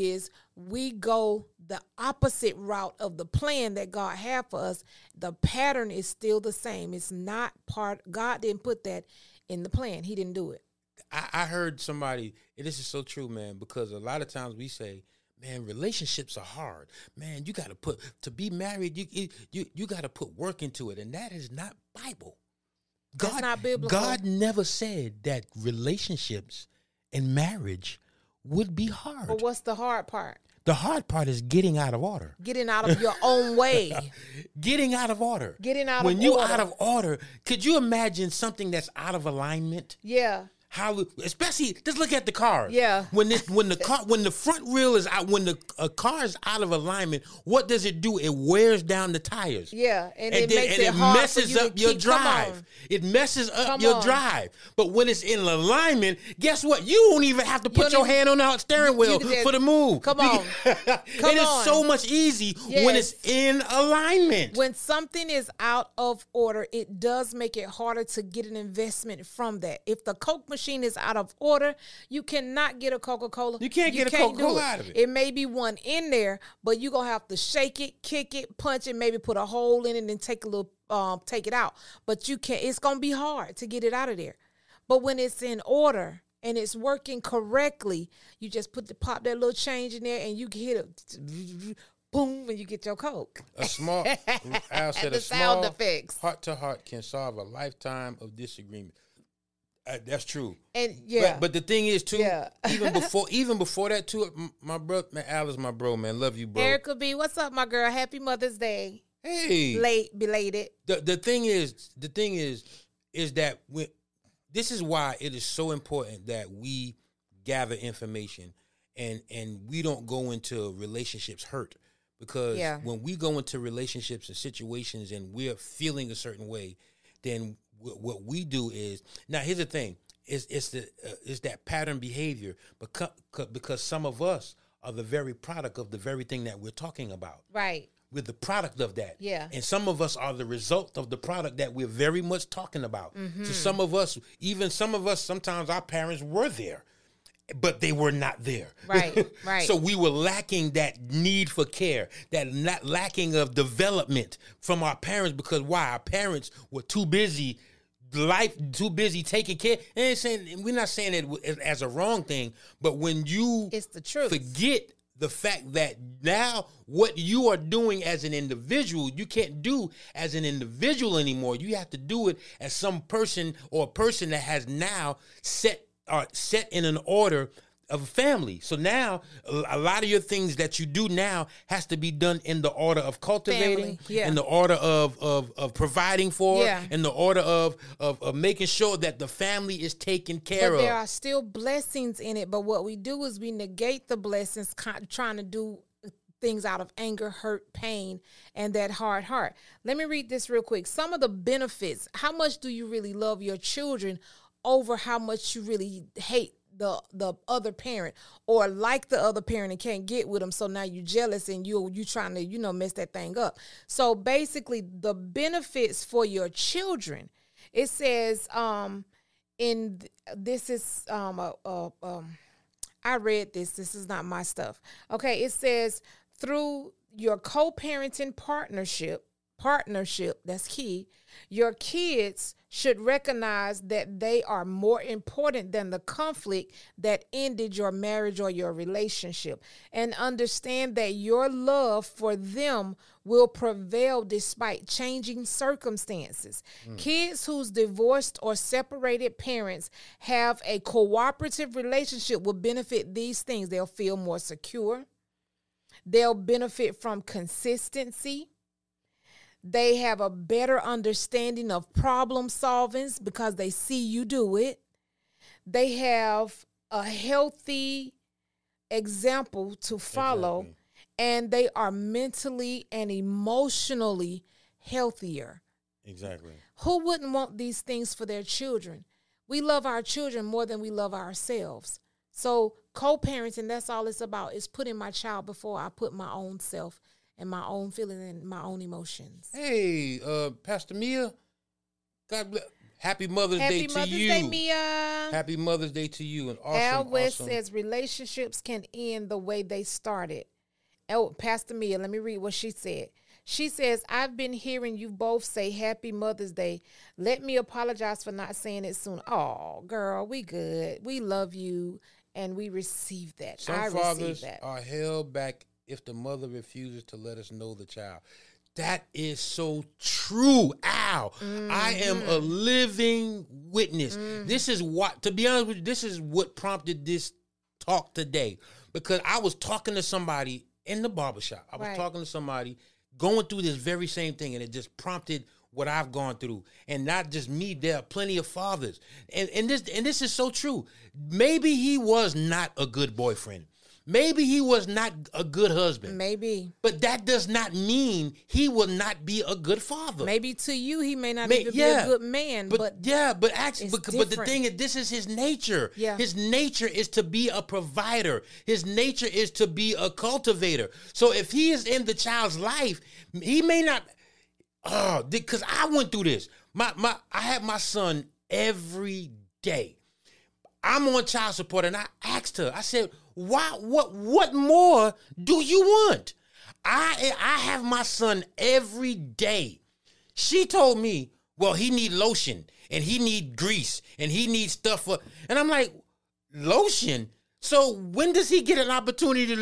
we go the opposite route of the plan that God had for us, the pattern is still the same. It's not part, God didn't put that in the plan. He didn't do it. I, I heard somebody, and this is so true, man, because a lot of times we say, man, relationships are hard. Man, you got to put, to be married, you you you, you got to put work into it, and that is not Bible. God, That's not biblical. God never said that relationships and marriage would be hard. But what's the hard part? The hard part is getting out of order. Getting out of your own way. Getting out of order. Getting out when of you order. out of order, could you imagine something that's out of alignment? Yeah. How, especially, just look at the cars. Yeah. When this, when the car, when the front wheel is out, when the a car is out of alignment, what does it do? It wears down the tires. Yeah, and, And, it then, makes and it it hard messes for you to up your keep- come drive. on. It messes up Come your on. drive. But when it's in alignment, guess what? You won't even have to put don't your even- hand on the steering you wheel can just- for the move. come You on. can- Come it is on. so much easy when Yes. it's in alignment. When something is out of order, it does make it harder to get an investment from that. If the Coke machine is out of order, you cannot get a Coca-Cola. You can't get a do Coca-Cola it. out of it. It may be one in there, but you're going to have to shake it, kick it, punch it, maybe put a hole in it and take a little, um, take it out. But you can't, it's going to be hard to get it out of there. But when it's in order and it's working correctly, you just put the, pop that little change in there and you hit it, boom, and you get your Coke. A small, Al said, The a sound small effects. heart to heart can solve a lifetime of disagreement. Uh, that's true. And yeah. But, but the thing is too, Yeah. even before even before that too, m- my bro, man, Al is my bro, man. Love you, bro. Erica B, what's up, my girl? Happy Mother's Day. Hey, Late, belated. the the thing is, the thing is, is that when this is why it is so important that we gather information and and we don't go into relationships hurt, because Yeah. when we go into relationships and situations and we're feeling a certain way, then w- what we do is, now here's the thing, is it's the uh, it's that pattern behavior, because because some of us are the very product of the very thing that we're talking about. Right. We're the product of that. Yeah. And some of us are the result of the product that we're very much talking about. Mm-hmm. So some of us, even some of us, sometimes our parents were there, but they were not there. Right, right. So we were lacking that need for care, that not lacking of development from our parents, because why? Our parents were too busy, life too busy taking care. And ain't saying, we're not saying it as- as a wrong thing, but when you It's the truth. forget the fact that now what you are doing as an individual, you can't do as an individual anymore. You have to do it as some person or a person that has now set are set in an order of a family. So now a a lot of your things that you do now has to be done in the order of cultivating, Family, yeah. in the order of of, of providing for, Yeah. in the order of, of of making sure that the family is taken care But of. there are still blessings in it. But what we do is we negate the blessings, ki- trying to do things out of anger, hurt, pain, and that hard heart. Let me read this real quick. Some of the benefits. How much do you really love your children over how much you really hate the the other parent, or like the other parent and can't get with them, so now you're jealous and you you trying to, you know, mess that thing up. So basically the benefits for your children, it says um in th- this is um a, a, um I read this, this is not my stuff. Okay, it says through your co-parenting partnership partnership, that's key, your kids should recognize that they are more important than the conflict that ended your marriage or your relationship, and understand that your love for them will prevail despite changing circumstances. Kids whose divorced or separated parents have a cooperative relationship will benefit these things. They'll feel more secure. They'll benefit from consistency. They have a better understanding of problem solving because they see you do it. They have a healthy example to follow, Exactly. and they are mentally and emotionally healthier. Exactly. Who wouldn't want these things for their children? We love our children more than we love ourselves. So co-parenting, that's all it's about, is putting my child before I put my own self and my own feelings and my own emotions. Hey, uh, Pastor Mia, God bless. Happy Mother's Happy Day Mother's to you. Day, Mia. Happy Mother's Day to you. And awesome, Al West awesome. says relationships can end the way they started. Oh, Pastor Mia, let me read what she said. She says, I've been hearing you both say Happy Mother's Day. Let me apologize for not saying it soon. Oh, girl, we good. We love you, and we receive that. Some I fathers receive that. are held back if the mother refuses to let us know the child. That is so true, Al. Mm-hmm. I am a living witness. Mm-hmm. This is what, to be honest with you, this is what prompted this talk today. Because I was talking to somebody in the barbershop. I was right. talking to somebody going through this very same thing, and it just prompted what I've gone through. And not just me, there are plenty of fathers. And, and this and this is so true. Maybe he was not a good boyfriend. Maybe he was not a good husband. Maybe. But that does not mean he will not be a good father. Maybe to you he may not May, even yeah, be a good man. But, but yeah, but actually, but, but the different. thing is, this is his nature. Yeah. His nature is to be a provider. His nature is to be a cultivator. So if he is in the child's life, he may not. Oh, because I went through this. My my, I have my son every day. I'm on child support, and I asked her. I said, "Why? What? What more do you want?" I I have my son every day. She told me, "Well, he need lotion, and he need grease, and he needs stuff for." And I'm like, "Lotion? So when does he get an opportunity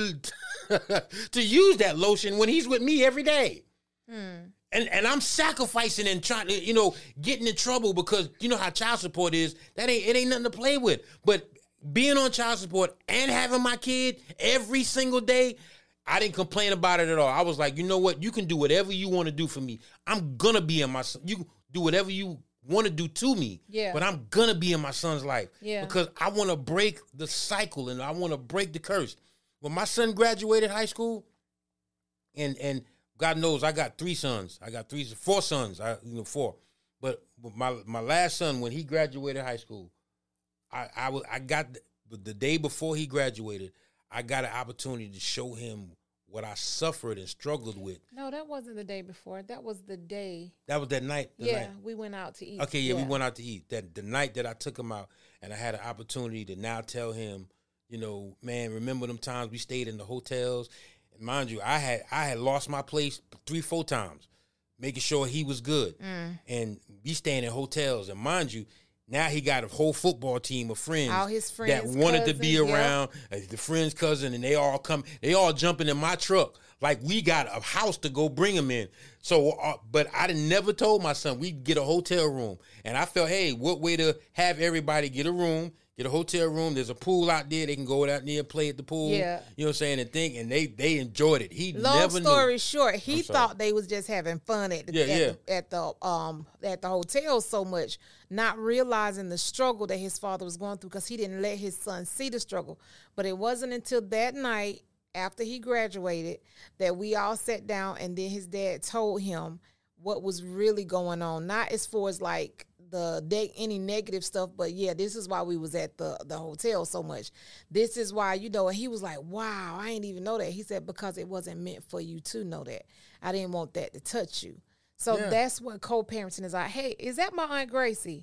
to to use that lotion when he's with me every day?" Hmm. And and I'm sacrificing and trying to, you know, getting in trouble because you know how child support is. That ain't it ain't nothing to play with. But being on child support and having my kid every single day, I didn't complain about it at all. I was like, you know what? You can do whatever you want to do for me. I'm gonna be in my son. You can do whatever you want to do to me. Yeah. But I'm gonna be in my son's life. Yeah. Because I want to break the cycle and I want to break the curse. When my son graduated high school, and and God knows I got three sons. I got three, four sons. I you know four, but my my last son when he graduated high school, I I, was, I got the, the day before he graduated, I got an opportunity to show him what I suffered and struggled with. No, that wasn't the day before. That was the day. That was that night. The yeah, night. we went out to eat. Okay, yeah, yeah, we went out to eat. That the night that I took him out, and I had an opportunity to now tell him, you know, man, remember them times we stayed in the hotels. Mind you, I had I had lost my place three, four times, making sure he was good. Mm. And we staying in hotels. And mind you, now he got a whole football team of friends, all his friends that wanted cousin, to be around, yep. The friend's cousin, and they all come, they all jumping in my truck. Like we got a house to go bring him in. So, uh, but I didn't never told my son we'd get a hotel room. And I felt, hey, what way to have everybody get a room, get a hotel room. There's a pool out there. They can go out there and play at the pool. Yeah. You know what I'm saying? And think, and they they enjoyed it. He Long never story knew. short, he thought they was just having fun at the, Yeah, at, yeah. The, at the um at the hotel so much, not realizing the struggle that his father was going through because he didn't let his son see the struggle. But it wasn't until that night after he graduated that we all sat down and then his dad told him what was really going on. Not as far as like the de- any negative stuff, but yeah, this is why we was at the the hotel so much. This is why, you know, and he was like, wow, I didn't even know that. He said, because it wasn't meant for you to know that. I didn't want that to touch you. So Yeah. that's what co-parenting is like. Hey, is that my Aunt Gracie?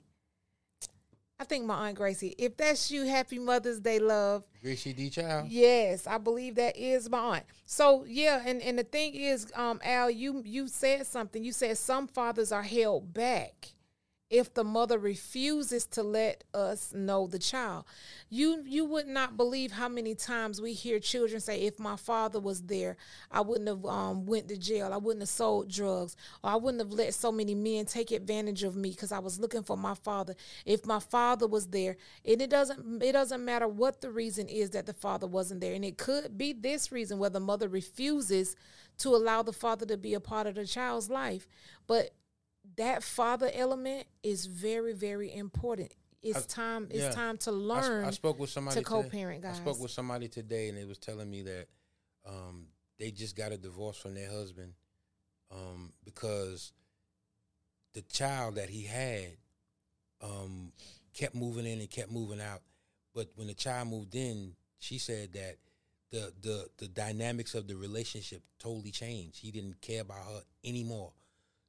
I think my Aunt Gracie. If that's you, happy Mother's Day, love. Gracie D. Child. Yes, I believe that is my aunt. So yeah, and, and the thing is, um, Al, you you said something. You said some fathers are held back if the mother refuses to let us know the child. You you would not believe how many times we hear children say, if my father was there, I wouldn't have um, went to jail. I wouldn't have sold drugs. Or I wouldn't have let so many men take advantage of me because I was looking for my father. If my father was there, and it doesn't it doesn't matter what the reason is that the father wasn't there. And it could be this reason where the mother refuses to allow the father to be a part of the child's life. But that father element is very, very important. It's I- time. It's yeah. time to I, learn. I spoke with somebody to co-parent, today. guys. I spoke with somebody today, and they was telling me that um, they just got a divorce from their husband um, because the child that he had um, kept moving in and kept moving out. But when the child moved in, she said that the the the dynamics of the relationship totally changed. He didn't care about her anymore.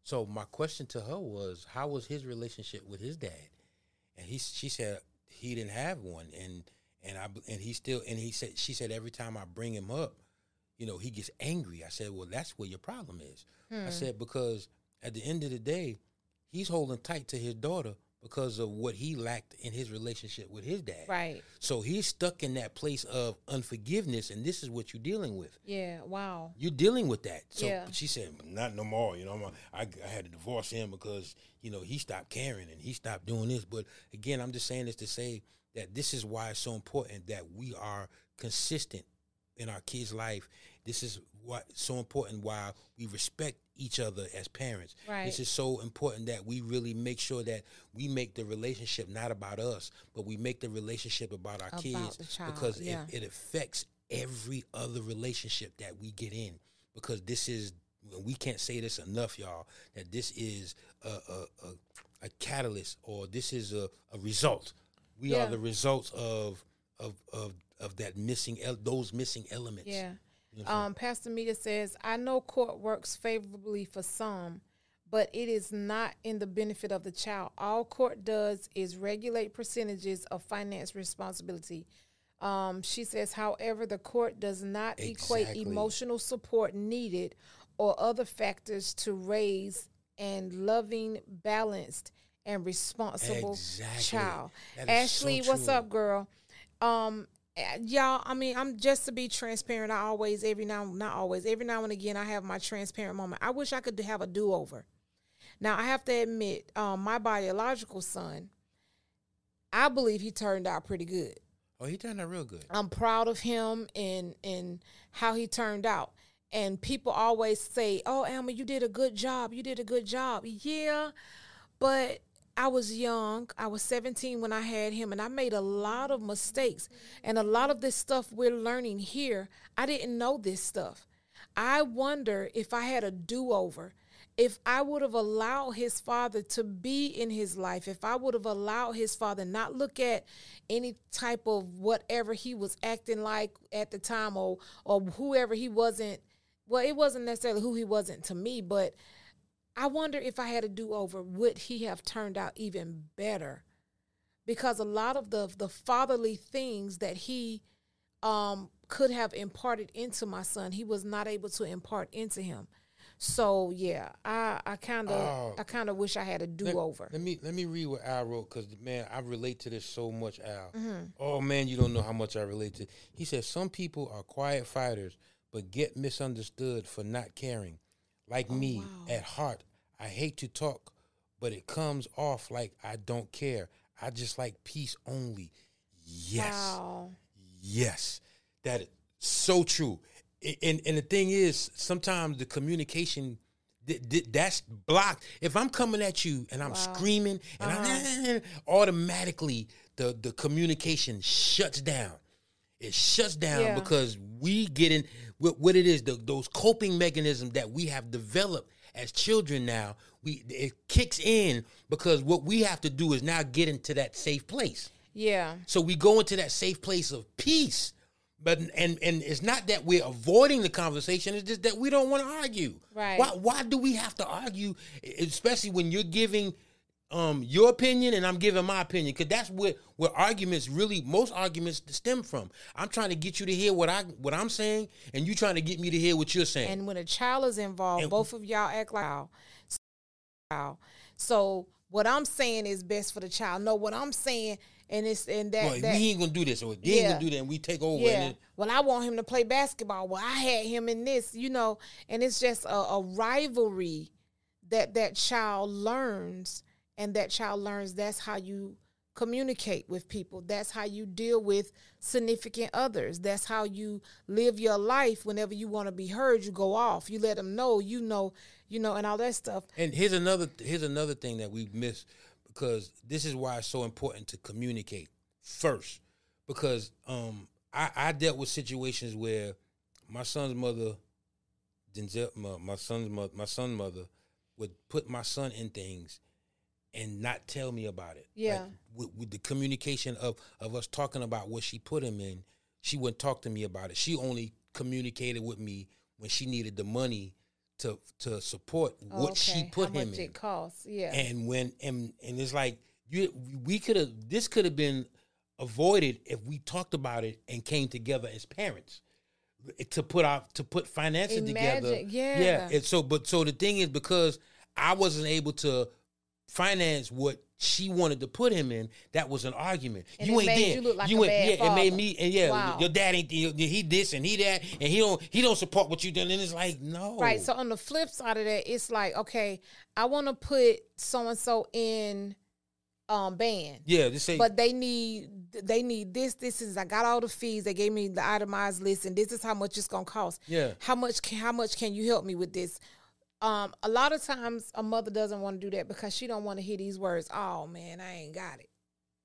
So my question to her was, how was his relationship with his dad? And he, she said he didn't have one, and and I and he still and he said she said every time I bring him up, you know, he gets angry. I said, well, that's where your problem is. Hmm. I said, because at the end of the day, he's holding tight to his daughter because of what he lacked in his relationship with his dad. Right. So he's stuck in that place of unforgiveness, and this is what you're dealing with. Yeah. Wow. You're dealing with that. So Yeah. but she said, not no more. You know, I'm a, I, I had to divorce him because, you know, he stopped caring and he stopped doing this. But again, I'm just saying this to say that this is why it's so important that we are consistent in our kids' life. This is what so important why we respect each other as parents. Right. This is so important that we really make sure that we make the relationship not about us, but we make the relationship about our About kids, the child, because yeah. it, it affects every other relationship that we get in. Because this is, we can't say this enough, y'all, that this is a a, a, a catalyst, or this is a, a result. We Yeah. are the results of of of of that missing el- those missing elements. Yeah. You know what I'm Um, Pastor Mita says, I know court works favorably for some, but it is not in the benefit of the child. All court does is regulate percentages of finance responsibility. Um, she says, however, the court does not equate Exactly. emotional support needed or other factors to raise and loving, balanced, and responsible Exactly. child. That is Ashley, so what's true. up, girl? Um, eh, y'all, I mean, I'm just to be transparent. I always, every now, not always, every now and again, I have my transparent moment. I wish I could have a do over. Now, I have to admit, um, my biological son, I believe he turned out pretty good. Oh, he turned out real good. I'm proud of him and and how he turned out. And people always say, "Oh, Alma, you did a good job. You did a good job." Yeah, but I was young. I was seventeen when I had him, and I made a lot of mistakes. And a lot of this stuff we're learning here, I didn't know this stuff. I wonder if I had a do-over, if I would have allowed his father to be in his life, if I would have allowed his father not look at any type of whatever he was acting like at the time, or or whoever he wasn't. Well, it wasn't necessarily who he wasn't to me, but I wonder if I had a do-over, would he have turned out even better? Because a lot of the the fatherly things that he um, could have imparted into my son, he was not able to impart into him. So yeah, I I kind of Oh. I kind of wish I had a Let- do-over. Let, me let me read what Al wrote, because man, I relate to this so much, Al. Mm-hmm. Oh man, you don't know how much I relate to. He says some people are quiet fighters, but get misunderstood for not caring. Like me, Oh, wow. at heart, I hate to talk, but it comes off like I don't care. I just like peace only. Yes. Wow. Yes, that is so true. A- And and the thing is, sometimes the communication th- th- that's blocked. If I'm coming at you and I'm Wow. screaming and Uh-huh. I automatically the the communication shuts down. It shuts down Yeah. because we get in what, what it is, the, those coping mechanisms that we have developed as children now. We it kicks in because what we have to do is now get into that safe place. Yeah. So we go into that safe place of peace. But and and it's not that we're avoiding the conversation, it's just that we don't want to argue. Right. Why why do we have to argue, especially when you're giving um your opinion and I'm giving my opinion? Because that's where where arguments really most arguments stem from. I'm trying to get you to hear what I what I'm saying, and you trying to get me to hear what you're saying. And when a child is involved, And- both of y'all act like a child. So what I'm saying is best for the child. No, what I'm saying, and it's and that, well, that we ain't gonna do this, or they ain't Yeah. gonna do that, and we take over. yeah. And it, Well, I want him to play basketball. Well, I had him in this, you know, and it's just a, a rivalry that that child learns, and that child learns that's how you communicate with people. That's how you deal with significant others. That's how you live your life. Whenever you want to be heard, you go off. You let them know, you know, you know, and all that stuff. And here's another here's another thing that we miss, because this is why it's so important to communicate first. Because um, I, I dealt with situations where my son's mother, Denzel, my, my son's mother, my son's mother would put my son in things and not tell me about it. Yeah. Like, with, with the communication of of us talking about what she put him in, she wouldn't talk to me about it. She only communicated with me when she needed the money to to support what Okay, she put how him much in. it costs. Yeah. And when and and it's like you we could have this could have been avoided if we talked about it and came together as parents to put our to put finances together. Imagine, yeah. Yeah. And so but so the thing is, because I wasn't able to finance what she wanted to put him in, that was an argument. And you it ain't made there. you look like you a ain't, bad yeah, it father. made me and yeah, Wow. your dad ain't he this and he that and he don't he don't support what you done. And it's like, no. Right. So on the flip side of that, it's like, okay, I want to put so and so in um band. Yeah, just say But they need they need this. This is I got all the fees. They gave me the itemized list, and this is how much it's gonna cost. Yeah. How much can how much can you help me with this? Um, a lot of times a mother doesn't want to do that because she don't want to hear these words. Oh man, I ain't got it.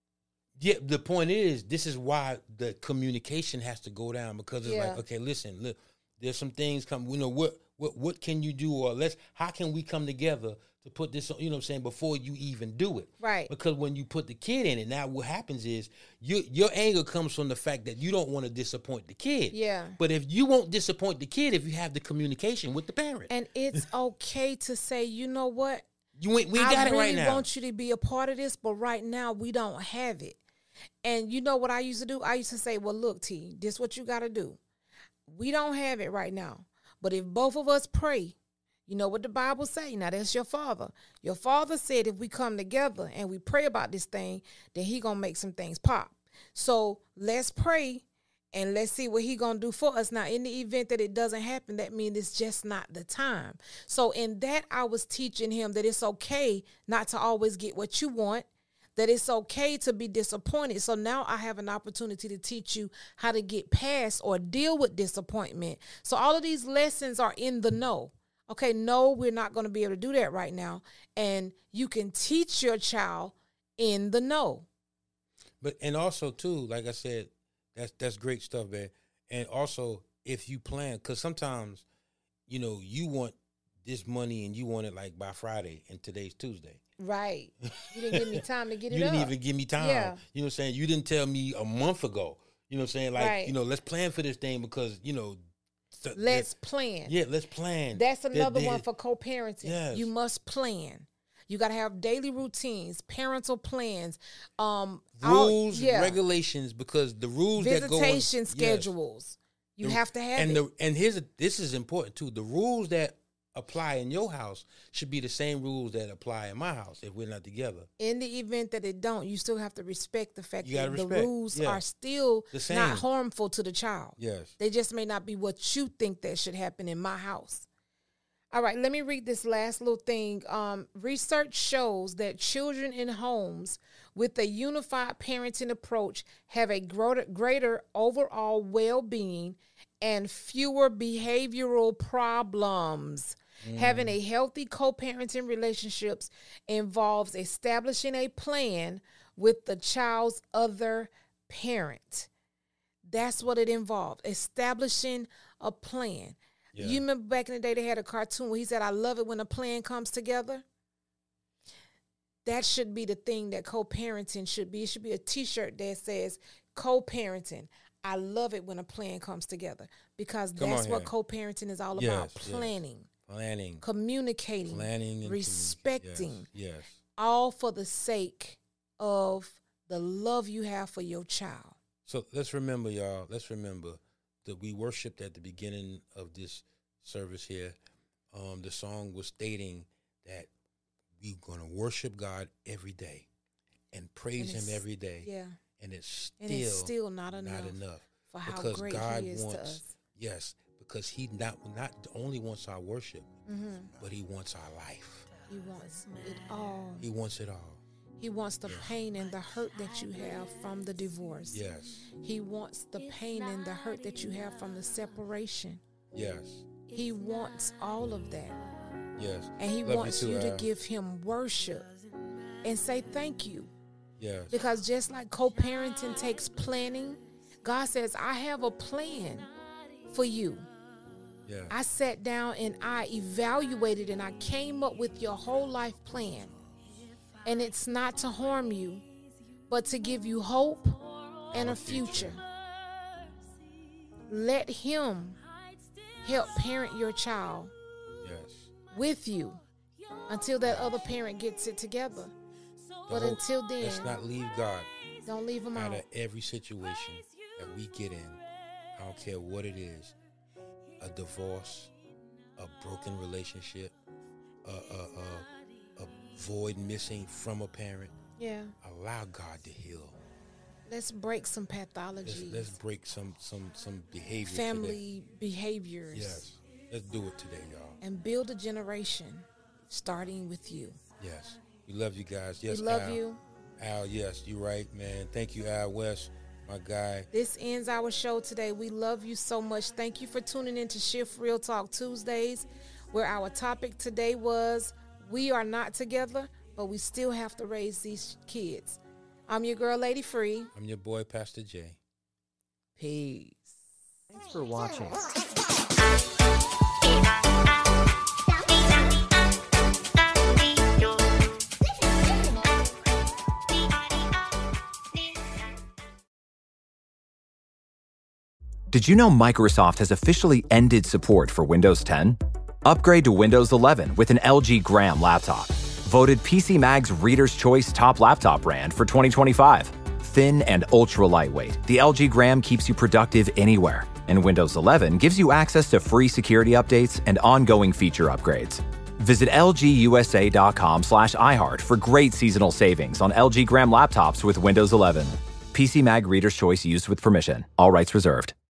Yeah, the point is, this is why the communication has to go down, because it's Yeah. like, okay, listen, look, there's some things come. You know what, what, what can you do, or let's, how can we come together to put this on? You know what I'm saying? Before you even do it, Right. Because when you put the kid in it, now what happens is you, your anger comes from the fact that you don't want to disappoint the kid. Yeah. But if you won't disappoint the kid, if you have the communication with the parent, And it's okay to say, you know what? you ain't, we ain't I got really it right now. want you to be a part of this, but right now we don't have it. And you know what I used to do? I used to say, well, look, T, this what you got to do. We don't have it right now. But if both of us pray, you know what the Bible say? Now, that's your father. Your father said if we come together and we pray about this thing, then he going to make some things pop. So let's pray and let's see what he going to do for us. Now, in the event that it doesn't happen, that means it's just not the time. So in that, I was teaching him that it's okay not to always get what you want, that it's okay to be disappointed. So now I have an opportunity to teach you how to get past or deal with disappointment. So all of these lessons are in the know. Okay, no, we're not going to be able to do that right now. And you can teach your child in the know. But and also too, like I said, that's that's great stuff, man. And also, if you plan, because sometimes, you know, you want this money and you want it like by Friday, and today's Tuesday. Right. You didn't give me time to get it You didn't up. even give me time. Yeah. You know what I'm saying? You didn't tell me a month ago. You know what I'm saying? Like, Right. you know, let's plan for this thing because, you know, th- Let's plan. yeah, let's plan. That's There- another there- one for co-parenting. Yes. You must plan. You got to have daily routines, parental plans, um, all- rules, yeah, regulations, because the rules that go on- visitation yes. schedules. You The- have to have and it. the and here's a, this is important too. The rules that apply in your house should be the same rules that apply in my house if we're not together. In the event that it don't, you still have to respect the fact You gotta that the respect, rules yeah. are still The same. not harmful to the child. Yes. They just may not be what you think that should happen in my house. All right, let me read this last little thing. Um, research shows that children in homes with a unified parenting approach have a greater, greater overall well-being and fewer behavioral problems. Having a healthy co-parenting relationships involves establishing a plan with the child's other parent. That's what it involved, establishing a plan. Yeah. You remember back in the day they had a cartoon where he said, I love it when a plan comes together? That should be the thing that co-parenting should be. It should be a t-shirt that says co-parenting. I love it when a plan comes together, because Come that's on what here. co-parenting is all Yes, about. yes. Planning, Planning. communicating, Planning and respecting, Yes. yes. all for the sake of the love you have for your child. So let's remember, y'all, let's remember that we worshiped at the beginning of this service here. Um, the song was stating that we're going to worship God every day and praise And Him it's- every day. Yeah. And it's still, And it's still not enough, not enough. for how because great God he is wants, to us. yes, because He not not only wants our worship, Mm-hmm. but He wants our life. He wants it all. He wants it all. He wants the pain and the hurt that you have from the divorce. Yes, He wants the pain and the hurt that you have from the separation. yes, He wants all of that. yes. And he Love wants too, you to Al. give him worship and say thank you. Yes, Because just like co-parenting takes planning, God says, I have a plan for you. yes. I sat down and I evaluated and I came up with your whole life plan. And it's not to harm you, but to give you hope and a future. Let him help parent your child Yes. with you until that other parent gets it together. But The whole- until then, let's not leave God don't leave them out out. of every situation that we get in. I don't care what it is. A divorce, a broken relationship, a, a, a, a void missing from a parent. Yeah. Allow God to heal. Let's break some Let's, pathologies, let's break some some some behavior today. family behaviors, Yes. Let's do it today, y'all. and build a generation starting with you. Yes. We love you guys. Yes, we love Al. you. Al, yes, you're right, man. Thank you, Al West, my guy. This ends our show today. We love you so much. Thank you for tuning in to Shift Real Talk Tuesdays, where our topic today was we are not together, but we still have to raise these kids. I'm your girl, Lady Free. I'm your boy, Pastor J. Peace. Thanks for watching. Did you know Microsoft has officially ended support for Windows ten? Upgrade to Windows eleven with an L G Gram laptop. Voted P C Mag's Reader's Choice Top Laptop Brand for twenty twenty-five. Thin and ultra lightweight, the L G Gram keeps you productive anywhere. And Windows eleven gives you access to free security updates and ongoing feature upgrades. Visit lgusa.com slash iHeart for great seasonal savings on L G Gram laptops with Windows eleven. P C Mag Reader's Choice used with permission. All rights reserved.